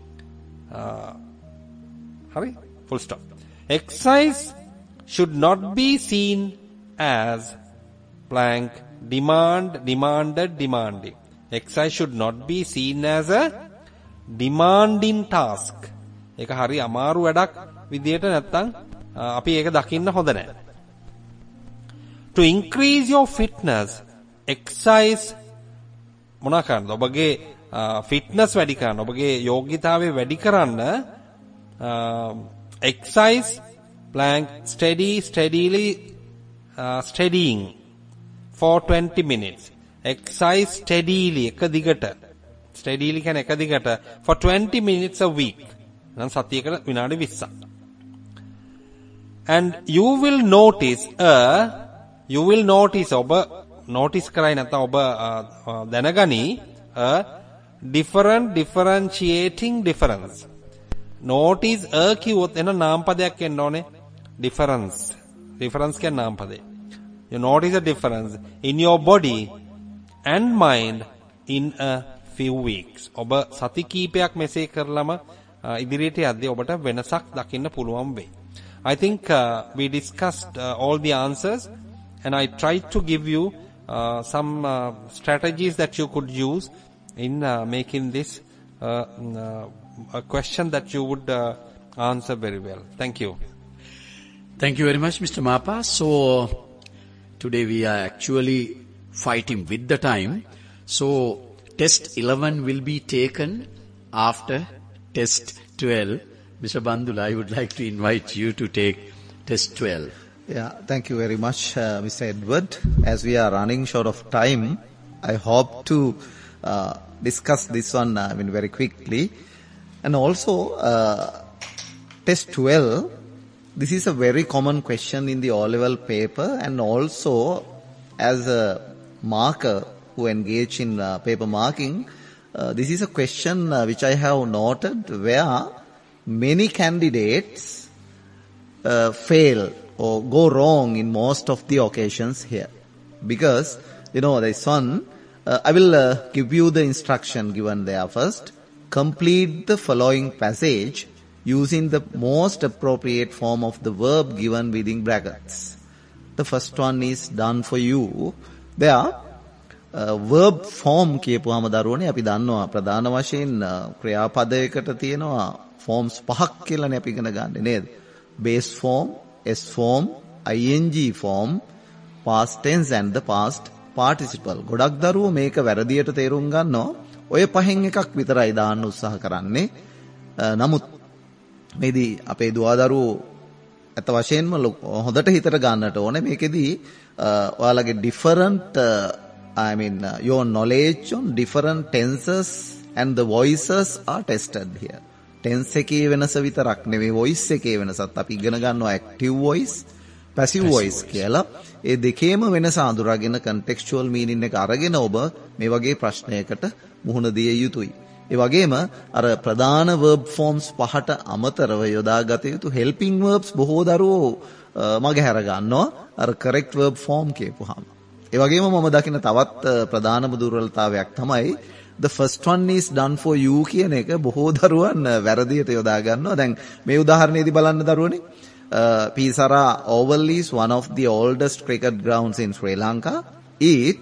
හරි full stop. Exercise should not be seen as blank demanded demanding. Exercise should not be seen as a demanding task. ඒක හරි අමාරු වැඩක් විදියට නැත්තම් අපි ඒක දකින්න හොඳ නැහැ. To increase your fitness, exercise මොනවා කරන්නද? ඔබගේ fitness වැඩි කරන්න, ඔබගේ යෝග්‍යතාවය වැඩි කරන්න exercise blank steadying for 20 minutes. Exercise steadily එක දිගට. steadily කියන්නේ එක දිගට for 20 minutes a week. නම් සතියකට විනාඩි 20ක්. And you will notice ඔබ notice කරයි නැත්නම් ඔබ දැනගනි a differentiating difference. notice කිව්වොත් එන නාමපදයක් එන්න ඕනේ. difference කියන්නේ නාමපදේ. You notice a difference in your body and mind in a few weeks. ඔබ සති කීපයක් මෙසේ කරලම ඉදිරියට යද්දී ඔබට වෙනසක් දකින්න පුළුවන් වෙයි. I think we discussed all the answers and I tried to give you some strategies that you could use in making this a question that you would answer very well. Thank you. Thank you very much, Mr. Mapa. So today we are actually fighting with the time. So test 11 will be taken after test 12. Mr. Bandula, I would like to invite you to take test 12. Yeah, thank you very much, Mr. Edward. As we are running short of time, I hope to discuss this one very quickly. And also, test 12, this is a very common question in the O-level paper, and also as a marker who engage in paper marking, this is a question which I have noted where many candidates fail or go wrong in most of the occasions here. Because, this one, I will give you the instruction given there first. Complete the following passage using the most appropriate form of the verb given within brackets. The first one is done for you. There, verb form කියපුවාම දරුවනේ අපි දන්නවා ප්‍රධාන වශයෙන් ක්‍රියාපදයකට තියෙනවා forms පහක් කියලානේ අපි ඉගෙන ගන්නේ නේද? base form, s form, ing form, past tense and the past participle. ගොඩක් දරුවෝ මේක වැරදියට තේරුම් ගන්නවා. ඔය පහෙන් එකක් විතරයි දාන්න උත්සාහ කරන්නේ. නමුත් මේදී අපේ දුවදරුවෝ අත වශයෙන්ම හොඳට හිතට ගන්නට ඕනේ මේකෙදී ඔයාලගේ different your knowledge on different tenses and the voices are tested here. tense එකේ වෙනස විතරක් නෙවෙයි voice එකේ වෙනසත් අපි ඉගෙන ගන්නවා active voice, passive voice කියලා. ඒ දෙකේම වෙනස අඳුරගෙන contextual meaning එක අරගෙන ඔබ මේ වගේ ප්‍රශ්නයකට මුහුණ දිය යුතුයි. ඒ වගේම අර ප්‍රධාන verb forms පහට අමතරව යොදාගත යුතු helping verbs බොහෝ දරුවෝ මගහැර ගන්නවා අර correct verb form කියපුවාම. ඒ වගේම මම දකින තවත් ප්‍රධානම දුර්වලතාවයක් තමයි the first one is done for you කියන එක බොහෝ දරුවන් වැරදියට යොදා ගන්නවා. දැන් මේ උදාහරණයේදී බලන්න දරුවනේ Pisara Oval is one of the oldest cricket grounds in Sri Lanka. It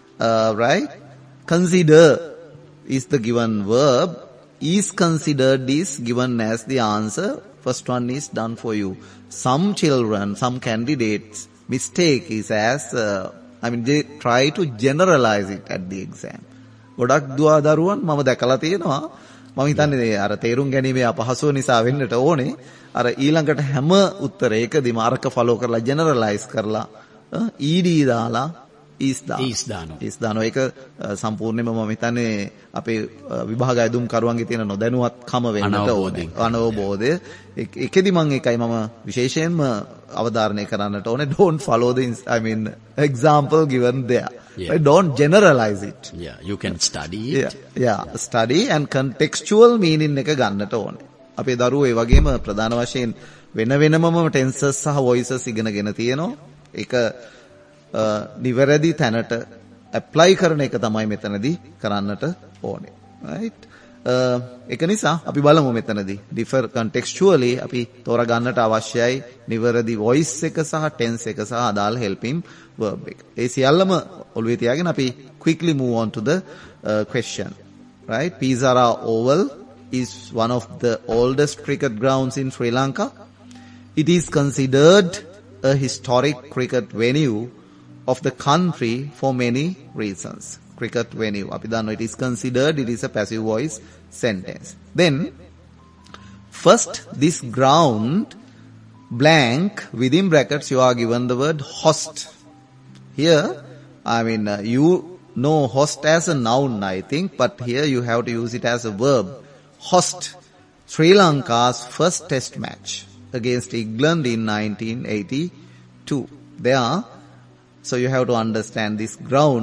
consider is the given verb. Is considered is given as the answer. First one is done for you. Some children, some candidates mistake is as they try to generalize it at the exam. ගොඩක් දුවදරුවන් මම දැකලා තියෙනවා. මම හිතන්නේ අර තේරුම් ගැනීමේ අපහසුව නිසා වෙන්නට ඕනේ. අර ඊළඟට හැම උත්තරයකදීම අරක ෆලෝ කරලා ජෙනරලයිස් කරලා ed දාලා is දානවා. ඒක සම්පූර්ණයෙන්ම මම හිතන්නේ අපේ විභාග අයදුම් කරුවන්ගේ තියෙන නොදැනුවත්කම වෙන්නට ඕනේ. අනවබෝධය. ඒකෙදි මම ඒකයි මම විශේෂයෙන්ම අවධාරණය කරන්නට ඕනේ. Don't follow the example given there. Yeah. Right? Don't generalize it. Yeah, you can study it. Study and contextual meaning එක ගන්නට ඕනේ. අපේ දරුවෝ ඒ වගේම ප්‍රධාන වශයෙන් වෙන වෙනමම tenses සහ voices ඉගෙනගෙන තියෙනවා. ඒක නිවැරදි තැනට apply කරන එක තමයි මෙතනදී කරන්නට ඕනේ. right? ඒක නිසා අපි බලමු මෙතනදී differ contextually අපි තෝරගන්නට අවශ්‍යයි නිවැරදි voice එක සහ tense එක සහ අදාළ helping verb එක. ඒ සියල්ලම ඔළුවේ තියාගෙන අපි quickly move on to the question. Right? Pisara Oval is one of the oldest cricket grounds in Sri Lanka. It is considered a historic cricket venue of the country for many reasons. Cricket venue. Api dannawa it is considered, it is a passive voice sentence. Then, first, this ground, blank, within brackets you are given the word host. Here, you know host as a noun, I think, but here you have to use it as a verb. Host Sri Lanka's first test match against England in 1982. There, so you have to understand this ground,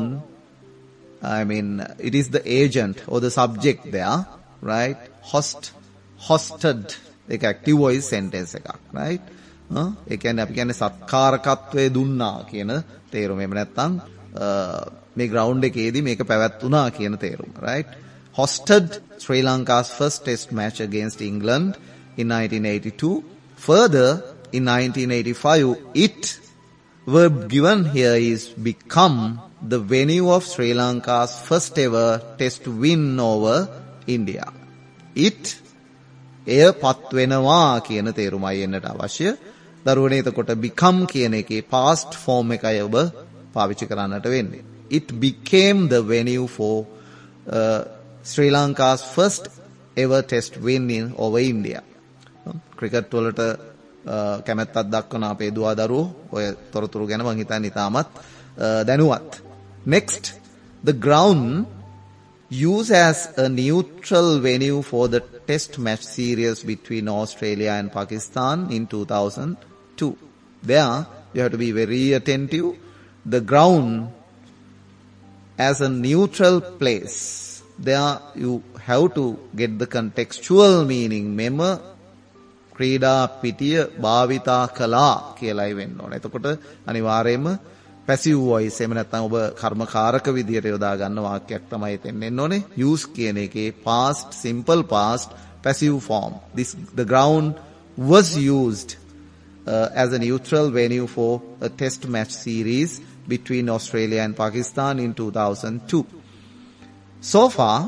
it is the agent or the subject there, right? Hosted, එක active voice sentence එකක්, right? ඒ කියන්නේ අපි කියන්නේ සත්කාරකත්වය දුන්නා කියන තේරුම. එහෙම නැත්නම් මේ ground එකේදී මේක පැවැත්ුණා කියන තේරුම, right? Hosted Sri Lanka's first test match against England in 1982. Further, in 1985, it, verb given here is become the venue of Sri Lanka's first ever test win over India. It, එය පත් වෙනවා කියන තේරුමයි එන්නට අවශ්‍ය. දරුවනේ එතකොට become කියන එකේ past form එකයි ඔබ පාවිච්චි කරන්නට වෙන්නේ. It became the venue for Sri Lanka's first ever test win over India. Cricket වලට කැමැත්තක් දක්වන අපේ දුවා දරුවෝ ඔය තොරතුරු ගැන මම හිතන්නේ ඉතාමත් දැනුවත්. Next, the ground used as a neutral venue for the test match series between Australia and Pakistan in 2002. There, you have to be very attentive. The ground as a neutral place. There, you have to get the contextual meaning. මෙම ක්‍රීඩා පිටිය භාවිතා කළා කියලායි වෙන්න ඕන. එතකොට අනිවාර්යයෙන්ම passive voice එහෙම නැත්නම් ඔබ කර්මකාරක විදියට යොදා ගන්න වාක්‍යයක් තමයි එතෙන් එන්න ඕනේ. use කියන එකේ past, simple past, passive form. The ground was used as a neutral venue for a test match series between Australia and Pakistan in 2002. So far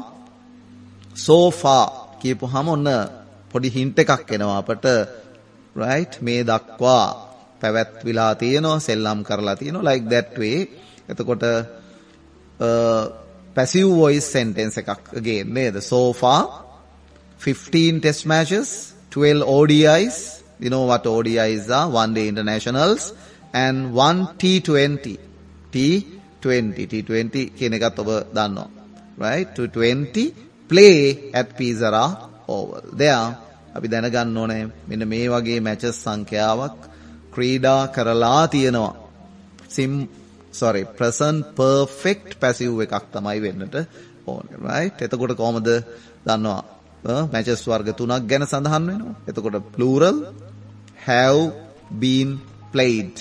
කියපුවාම ඔන්න පොඩි හින්ට් එකක් එනවා අපට, right? මේ දක්වා පැවැත්විලා තියෙනවා, සෙල්ලම් කරලා තියෙනවා, like that way. එතකොට passive voice sentence එකක් again නේද? So far 15 test matches, 12 ODIs. You know what ODIs are? One day internationals, and 1 T20 කියන එකත් ඔබ දන්නවා, right? to20 play at Pisara Oval. There අපි දැනගන්න ඕනේ මෙන්න මේ වගේ matches සංඛ්‍යාවක් ක්‍රීඩා කරලා තියෙනවා. present perfect passive එකක් තමයි වෙන්නට ඕනේ, right? එතකොට කොහොමද දන්නවා? matches වර්ග තුනක් ගැන සඳහන් වෙනවා. එතකොට plural have been played.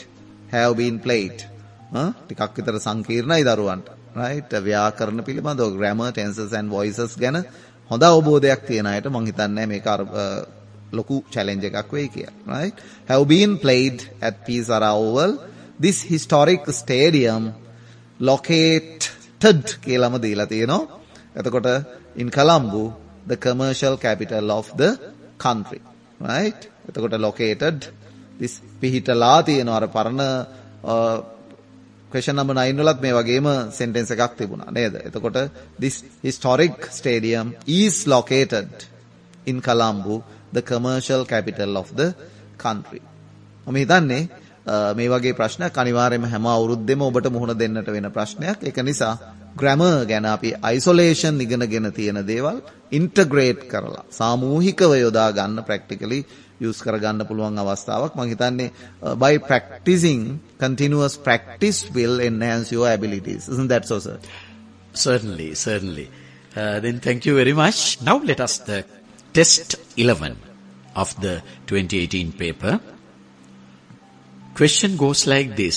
ටිකක් විතර සංකීර්ණයි දරුවන්ට, right? ව්‍යාකරණ පිළිබඳව grammar, tenses and voices ගැන හොඳ අවබෝධයක් තියෙන අයට මම හිතන්නේ මේක ලොකු challenge එකක් වෙයි කියලා, right? Have been played at Pisara Oval. This historic stadium located කියලාම දීලා තියෙනවා. එතකොට in Colombo, the commercial capital of the country, right? එතකොට located, this පිහිටලා තියෙනවා. අර පරණ question number 9 වලත් මේ වගේම sentence එකක් තිබුණා නේද? එතකොට this historic stadium is located in Colombo, the commercial capital of the country. මම හිතන්නේ මේ වගේ ප්‍රශ්නයක් අනිවාර්යයෙන්ම හැම අවුරුද්දෙම ඔබට මුහුණ දෙන්නට වෙන ප්‍රශ්නයක්. ඒක නිසා grammar ගැන අපි isolation ඉගෙනගෙන තියෙන දේවල් integrate කරලා සාමූහිකව යොදා ගන්න practically use කරගන්න පුළුවන් අවස්ථාවක්. මම හිතන්නේ by practicing, continuous practice will enhance your abilities. Isn't that so, sir? Certainly. Then thank you very much. Now let us the test 11 of the 2018 paper. Question goes like this.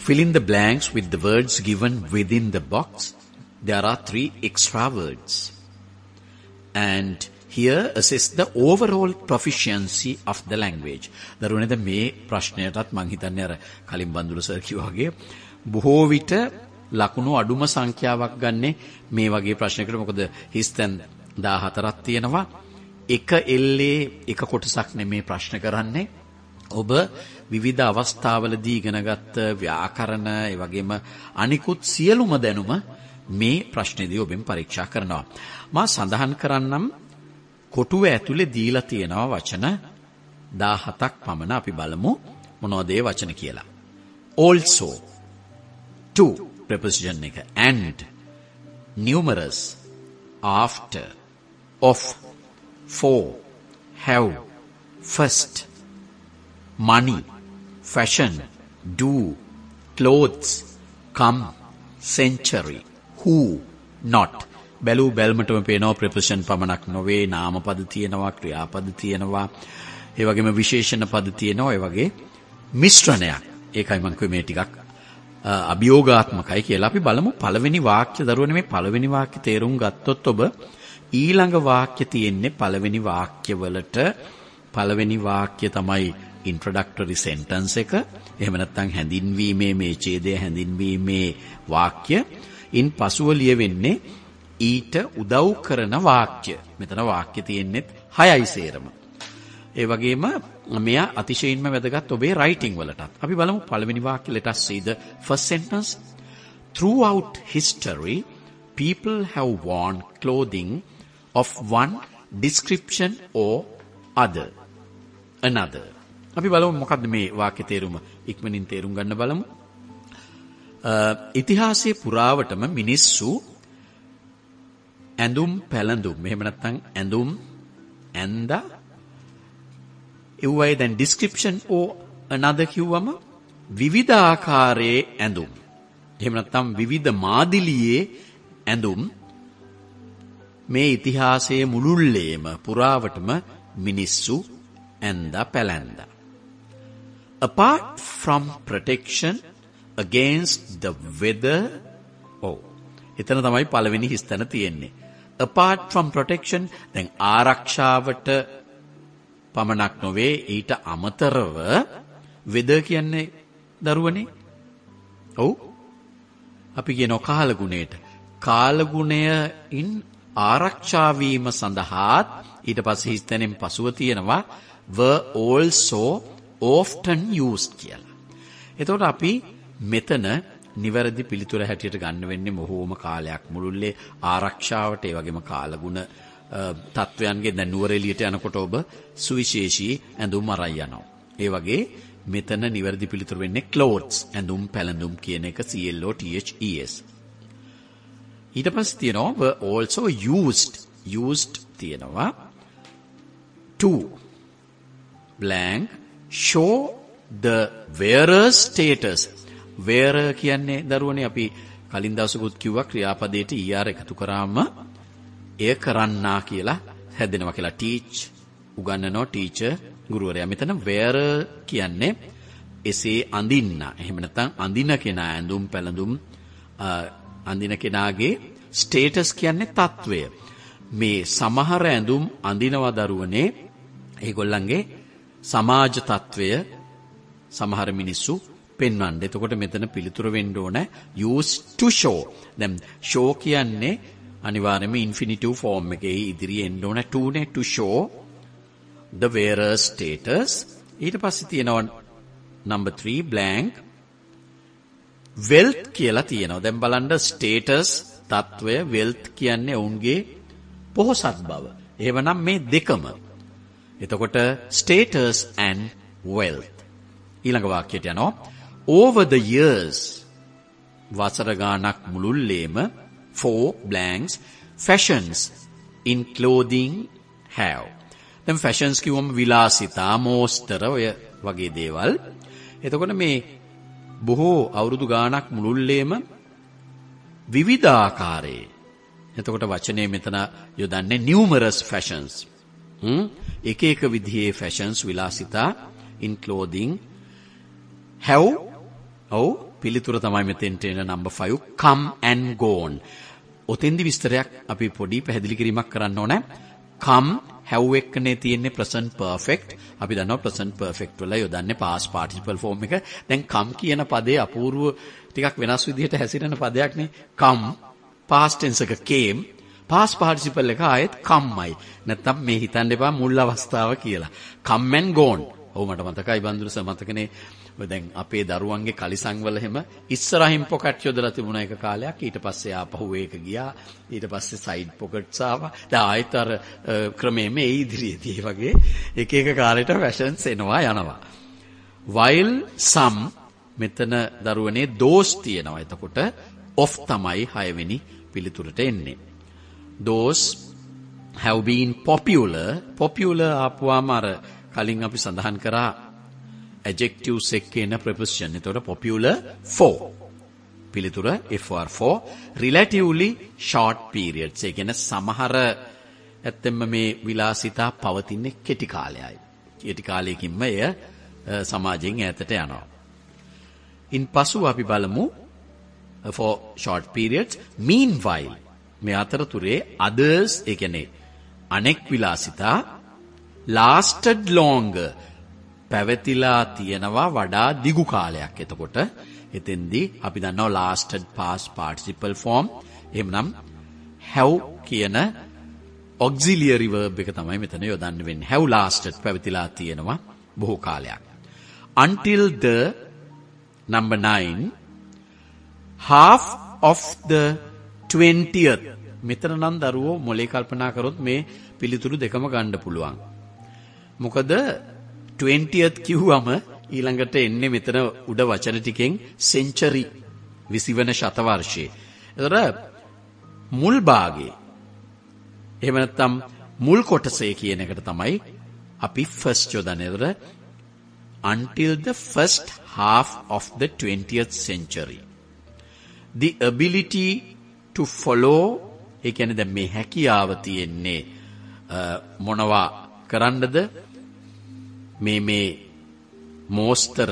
fill in the blanks with the words given within the box. There are 3 extra words. And here assess the overall proficiency of the language. දරුවනේ මේ ප්‍රශ්නයටත් මං හිතන්නේ අර කලින් Bandula sir කිව්වා වගේ බොහෝ විට ලකුණු අඩුම සංඛ්‍යාවක් ගන්නෙ මේ වගේ ප්‍රශ්නයකට. මොකද හිස්තැන් 14ක් තියෙනවා. එක එල්ලේ එක කොටසක් නෙමේ ප්‍රශ්න කරන්නේ. ඔබ විවිධ අවස්ථාවලදී ඉගෙනගත්ත ව්‍යාකරණ ඒ වගේම අනිකුත් සියලුම දැනුම මේ ප්‍රශ්නේදී ඔබෙන් පරීක්ෂා කරනවා. මා සඳහන් කරන්නම් කොටුව ඇතුලේ දීලා තියෙනවා වචන 17ක් පමණ. අපි බලමු මොනවද ඒ වචන කියලා. also, to preposition එක, and, numerous, after, of, for, have, first, money, fashion, do, clothes, come, century, who, not. බැලූ බැල්මටම පේනවා ප්‍රෙපොසිෂන් පමණක් නොවේ, නාමපද තියෙනවා, ක්‍රියාපද තියෙනවා, ඒ වගේම විශේෂණ පද තියෙනවා, ඒ වගේ මිශ්‍රණයක්. ඒකයි මම කිව්වේ මේ ටිකක් අභියෝගාත්මකයි කියලා. අපි බලමු පළවෙනි වාක්‍ය. දරුවනේ මේ පළවෙනි වාක්‍ය තේරුම් ගත්තොත් ඔබ ඊළඟ වාක්‍ය තියෙන්නේ පළවෙනි වාක්‍යවලට. පළවෙනි වාක්‍ය තමයි introductory sentence එක. එහෙම නැත්නම් හැඳින්වීමේ මේ ඡේදය හැඳින්වීමේ වාක්‍ය. ඉන් පසුව ලියවෙන්නේ ඊට උදව් කරන වාක්‍ය. මෙතන වාක්‍ය තියෙන්නේ 6යි සේරම. ඒ වගේම මෙයා අතිශයින්ම වැදගත් ඔබේ writing වලටත්. අපි බලමු පළවෙනි වාක්‍ය. Let us see the first sentence. Throughout history, people have worn clothing of one description or another. අපි බලමු මොකද්ද මේ වාක්‍ය තේරුම. ඉක්මනින් තේරුම් ගන්න බලමු. ඉතිහාසයේ පුරාවටම මිනිස්සු ඇඳුම් පැළඳුම්, එහෙම නැත්නම් ඇඳුම් ඇඳා එව්වයි. දැන් description or another කිව්වම විවිධ ආකාරයේ ඇඳුම්, එහෙම නැත්නම් විවිධ මාදිලියේ ඇඳුම් මේ ඉතිහාසයේ මුළුල්ලේම පුරාවටම මිනිස්සු ඇඳා පැළඳා. Apart from protection against the weather. එතන තමයි පළවෙනි හිස්තැන තියෙන්නේ. Apart from protection, දැන් ආරක්ෂාවට පමණක් නොවේ, ඊට අමතරව weather කියන්නේ දරුවනේ. ඔව්. අපි කියනවා කාලගුණයට. කාලගුණයෙන් ආරක්ෂා වීම සඳහා ඊට පස්සේ හිස්තැනෙන් පසුව තියෙනවා were also often used කියලා. එතකොට අපි මෙතන නිවැරදි පිළිතුර හැටියට ගන්න වෙන්නේ බොහෝම කාලයක් මුළුල්ලේ ආරක්ෂාවට, ඒ වගේම කාලගුණ තත්වයන්ගේ. දැන් නුවර එළියට යනකොට ඔබ සුවිශේෂී ඇඳුම් අරන් යනවා. ඒ වගේ මෙතන නිවැරදි පිළිතුර වෙන්නේ clothes, ඇඳුම් පැළඳුම් කියන එක CLOTHES. ඊට පස්සේ තියෙනවා were also used තියෙනවා to blank show the wearer's status. wearer කියන්නේ දරුවනේ අපි කලින් දවසකුත් කිව්වා ක්‍රියාපදයට er එකතු කරාම එය කරන්නා කියලා හැදෙනවා කියලා. teach උගන්වනවා, teacher ගුරුවරයා. මෙතන wearer කියන්නේ එසේ අඳින්න. එහෙම නැත්නම් අඳින කෙනා, ඇඳුම් පැළඳුම් අඳින කෙනාගේ status කියන්නේ තත්වය. මේ සමහර ඇඳුම් අඳිනවා දරුවනේ ඒගොල්ලන්ගේ සමාජ තත්වය සමහර මිනිස්සු පෙන්වන්න. එතකොට මෙතන පිළිතුර වෙන්න ඕන used to show. දැන් show කියන්නේ අනිවාර්යයෙන්ම infinitive form එකේ ඉදිරියේ එන්න ඕන to නේ, to show the wearer status. ඊට පස්සේ තියෙනවා number 3 blank wealth කියලා තියෙනවා. දැන් බලන්න status තත්වය, wealth කියන්නේ ඔවුන්ගේ පොහොසත් බව. එහෙමනම් මේ දෙකම. එතකොට status and wealth. ඊළඟ වාක්‍යයට යනවා over the years, වසර ගානක් මුළුල්ලේම for blanks fashions in clothing have. දැන් fashions කිව්වම විලාසිතා, මෝස්තර ඔය වගේ දේවල්. එතකොට මේ බොහෝ අවුරුදු ගානක් මුළුල්ලේම විවිධ ආකාරයේ. එතකොට වචනේ මෙතන යොදන්නේ numerous fashions. එක එක විදිහේ fashions විලාසිතා in clothing have පිළිතුර තමයි මෙතෙන්ට එන number 5 come and gone. ඔතෙන්දි විස්තරයක් අපි පොඩි පැහැදිලි කිරීමක් කරන්න ඕනේ. come have එකනේ තියෙන්නේ present perfect. අපි දන්නවා present perfect වල යොදන්නේ past participle form එක. දැන් come කියන පදේ අපූර්ව ටිකක් වෙනස් විදිහට හැසිරෙන පදයක් නේ. come past tense එක came, past participle එක ආයෙත් comeයි. නැත්තම් මේ හිතන්න එපා මුල් අවස්ථාව කියලා. come and gone. ඔව් මට මතකයි බන්දුරස මතකනේ. ඔය දැන් අපේ දරුවන්ගේ කලිසම් වල හැම ඉස්සරහින් පොකට් යොදලා තිබුණා එක කාලයක්. ඊට පස්සේ ආපහු ඒක ගියා. ඊට පස්සේ සයිඩ් පොකට්ස් ආවා. දැන් ආයෙත් අර ක්‍රමෙම ඒ ඉදිරියේදී ඒ වගේ එක එක කාලෙට ෆැෂන්ස් එනවා යනවා. while some මෙතන දරුවනේ those තියෙනවා. එතකොට of තමයි 6 වෙනි පිළිතුරට එන්නේ. those have been popular ආපුවාම අර කලින් අපි සඳහන් කරා adjectives එක්කේ එන preposition. එතකොට popular for පිළිතුර for relatively short periods. ඒ කියන්නේ සමහර ඇත්තෙන්ම මේ විලාසිතා පවතින්නේ කෙටි කාලයයි. කෙටි කාලයකින්ම එය සමාජයෙන් ඈතට යනවා. ඉන්පසු අපි බලමු for short periods. meanwhile මේ අතරතුරේ others ඒ කියන්නේ අනෙක් විලාසිතා lasted longer පැවතිලා තියෙනවා වඩා දිගු කාලයක්. එතකොට එතෙන්දී අපි දන්නවා lasted past participle form. එහෙමනම් have කියන auxiliary verb එක තමයි මෙතන යොදන්න වෙන්නේ. have lasted පැවතිලා තියෙනවා බොහෝ කාලයක්. until the number 9 half of the 20th. මෙතන නම් දරුවෝ මොලේ කල්පනා කරොත් මේ පිළිතුරු දෙකම ගන්න පුළුවන්. මොකද 20th කිව්වම ඊළඟට එන්නේ මෙතන උඩ වචන ටිකෙන් century 20 වෙනි ශතවර්ෂයේ. ඒතර මුල් භාගයේ එහෙම නැත්නම් මුල් කොටසේ කියන එකට තමයි අපි first යොදන්නේ. ඒතර until the first half of the 20th century. The ability to follow ඒ කියන්නේ දැන් මේ හැකියාව තියෙන්නේ මොනවා කරන්නද? මේ මෝස්තර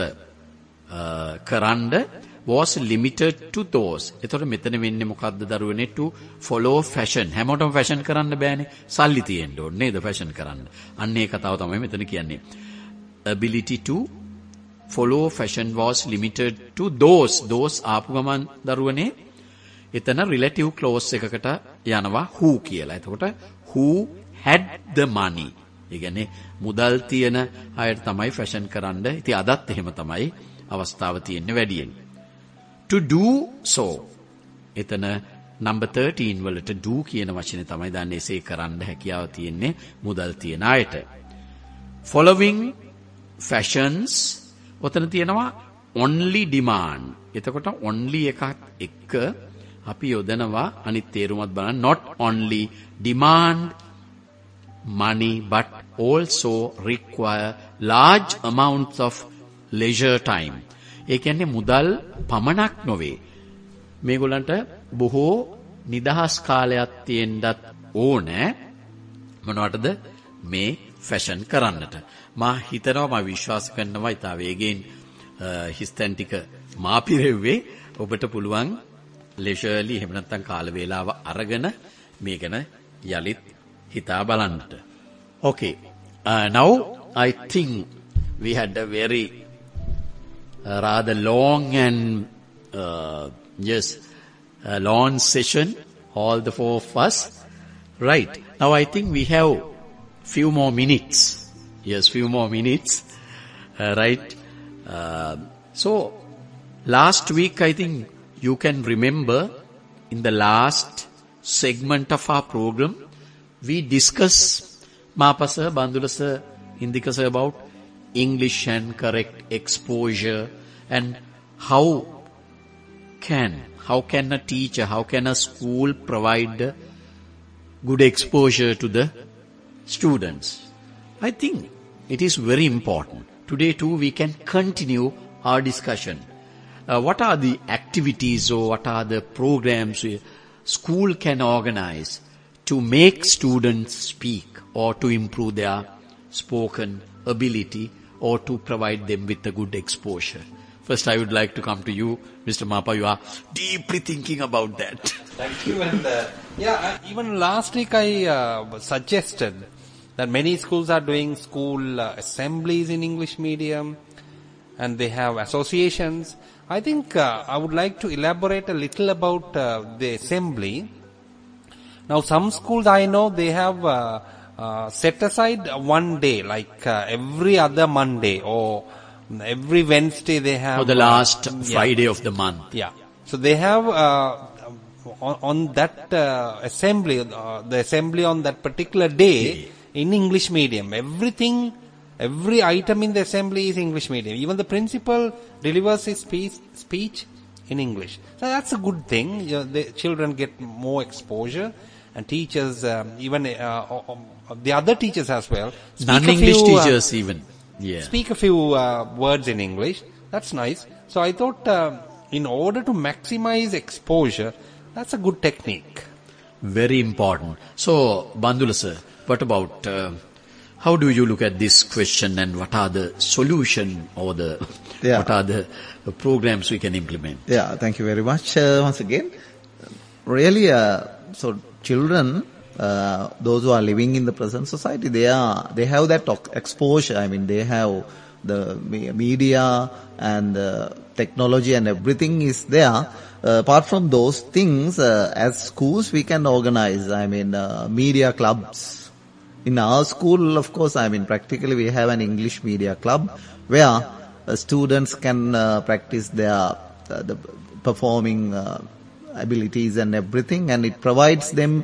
කරන්න was limited to those. එතකොට මෙතන වෙන්නේ මොකද්ද දරුවනේ? to follow fashion. හැමෝටම fashion කරන්න බෑනේ. සල්ලි තියෙන්න ඕනේ නේද fashion කරන්න. අන්න ඒ කතාව තමයි මෙතන කියන්නේ. ability to follow fashion was limited to those ආපු ගමන් දරුවනේ එතන relative clause එකකට යනවා who කියලා. එතකොට who had the money. ඒ කියන්නේ මුදල් තියෙන අයට තමයි ෆැෂන් කරන්න. ඉතින් අදත් එහෙම තමයි අවස්ථාව තියෙන්නේ වැඩියෙන්. to do so. එතන number 13 වලට do කියන වචනේ තමයි දාන්නේ. එසේ කරන්න හැකියාව තියෙන්නේ මුදල් තියන අයට. following fashions ඔතන තියෙනවා only demand. එතකොට only එකක් එක්ක අපි යොදනවා අනිත් තේරුමත් බලන්න. not only demand money but also require large amounts of leisure time. ඒ කියන්නේ මුදල් පමණක් නොවේ. මේගොල්ලන්ට බොහෝ නිදහස් කාලයක් තියෙන්නත් ඕනේ. මොනවටද? මේ ෆැෂන් කරන්නට. මා හිතනවා මා විශ්වාස කරනවා ඊට වේගෙන් හිස්තැන් ටික මා පිරෙව්වේ. ඔබට පුළුවන් leisurely එහෙම නැත්නම් කාල වේලාව අරගෙන මේ ගැන යලිත් හිතා බලන්නට. Okay. Now I think we had a very rather long and long session, all the four of us. Right. Now I think we have few more minutes. Yes, few more minutes. Right. So last week I think you can remember in the last segment of our program we discussed Mapa sir, Bandula sir, Indika sir about English and correct exposure and how can a teacher, how can a school provide good exposure to the students. I think it is very important. Today too we can continue our discussion. What are the activities or what are the programs school can organize to make students speak or to improve their spoken ability or to provide them with a good exposure. First, I would like to come to you, Mr. Mapa. You are deeply thinking about that. Thank you. And even last week I suggested that many schools are doing school assemblies in English medium, and they have associations. I think I would like to elaborate a little about the assembly. Now, some schools I know they have set aside one day, like every other Monday or every Wednesday they have. For the last Friday of the month. Yeah. So they have on that assembly, the assembly on that particular day in English medium. Everything, every item in the assembly is English medium. Even the principal delivers his speech in English. So that's a good thing. The children get more exposure, and teachers, even the other teachers as well. Non-English teachers even. Yeah. Speak a few words in English. That's nice. So I thought in order to maximize exposure, that's a good technique. Very important. So, Bandula sir, what about, how do you look at this question, and what are the solution or what are the programs we can implement? Yeah, thank you very much once again. Really, so children, those who are living in the present society, they have that exposure. I mean, they have the media and technology and everything is there. Apart from those things, as schools we can organize, I mean, media clubs. In our school, of course, I mean, practically we have an English media club where students can practice their the performing abilities and everything, and it provides them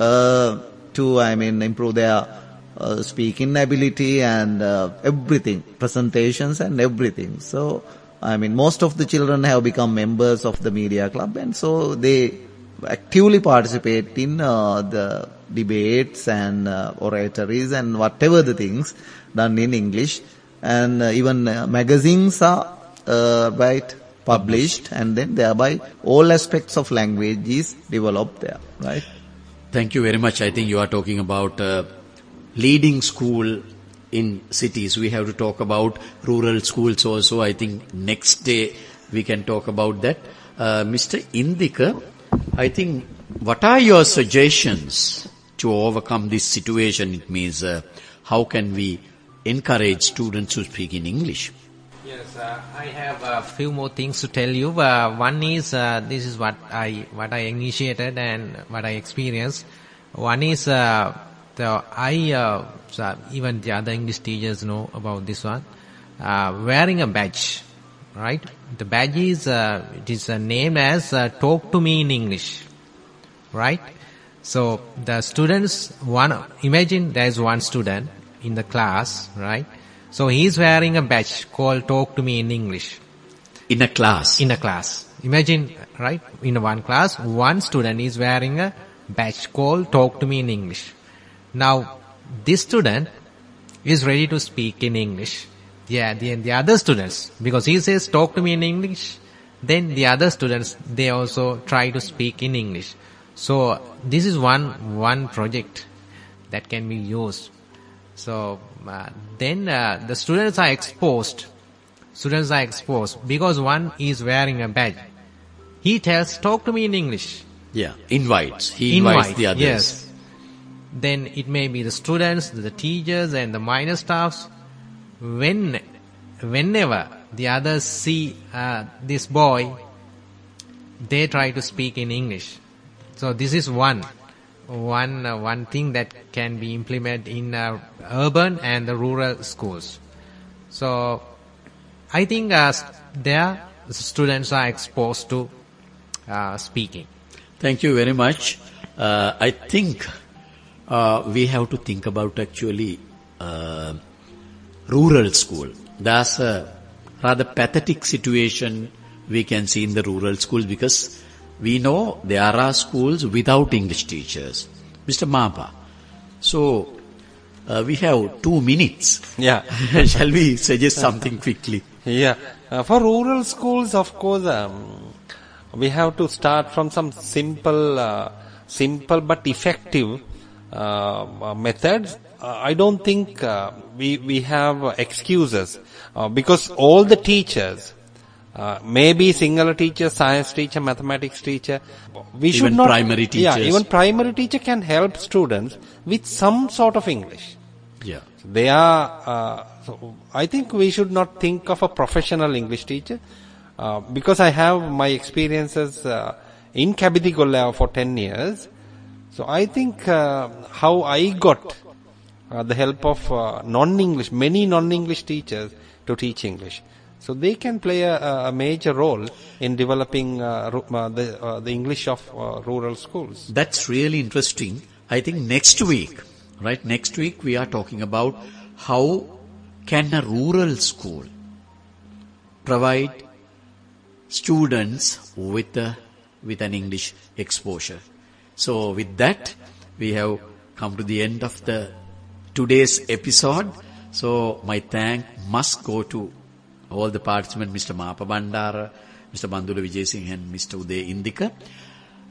to, I mean, improve their speaking ability and everything, presentations and everything. So, I mean, most of the children have become members of the media club, and so they actively participate in the debates and oratories and whatever the things done in English. And even magazines are published, and then thereby all aspects of language is developed there, right? Thank you very much. I think you are talking about leading school in cities. We have to talk about rural schools also. I think next day we can talk about that. Mr. Indika, I think, what are your suggestions to overcome this situation? It means how can we encourage students to speak in English? Yes, I have a few more things to tell you. One is, this is what I initiated and what I experienced. One is, even the other English teachers know about this one. Wearing a badge, right? The badge is, it is named as Talk to Me in English, right? So the students, imagine there is one student in the class, right? So he is wearing a badge called Talk to Me in English. In a class? In a class. Imagine, right? In one class, one student is wearing a badge called Talk to Me in English. Now, this student is ready to speak in English. Yeah, the other students, because he says talk to me in English, then the other students, they also try to speak in English. So this is one project that can be used. So then the students are exposed because one is wearing a badge. He tells, talk to me in English. Yeah, invites. He invites the others. Yes. Then it may be the students, the teachers and the minor staffs. Whenever the others see this boy, they try to speak in English. So this is one thing that can be implemented in urban and the rural schools. So I think there the students are exposed to speaking. Thank you very much. I think we have to think about actually rural school. That's a rather pathetic situation we can see in the rural schools, because we know there are schools without English teachers. Mr. Mapa, so we have 2 minutes. Yeah. Shall we suggest something quickly? Yeah. For rural schools, of course, we have to start from some simple but effective methods. I don't think we have excuses, because all the teachers, Maybe Sinhala teacher, science teacher, mathematics teacher. We should Even not. primary Yeah, teachers. even primary teacher can help students with some sort of English. Yeah. They are, so I think we should not think of a professional English teacher, because I have my experiences in Kabidi Golla for 10 years. So I think how I got the help of many non-English teachers to teach English. So they can play a major role in developing the English of rural schools. That's really interesting. I think next week we are talking about how can a rural school provide students with an English exposure. So with that, we have come to the end of today's episode. So my thank must go to all the participants, Mr. Mapa Bandara, Mr. Bandula Vijay Singh and Mr. Uday Indika.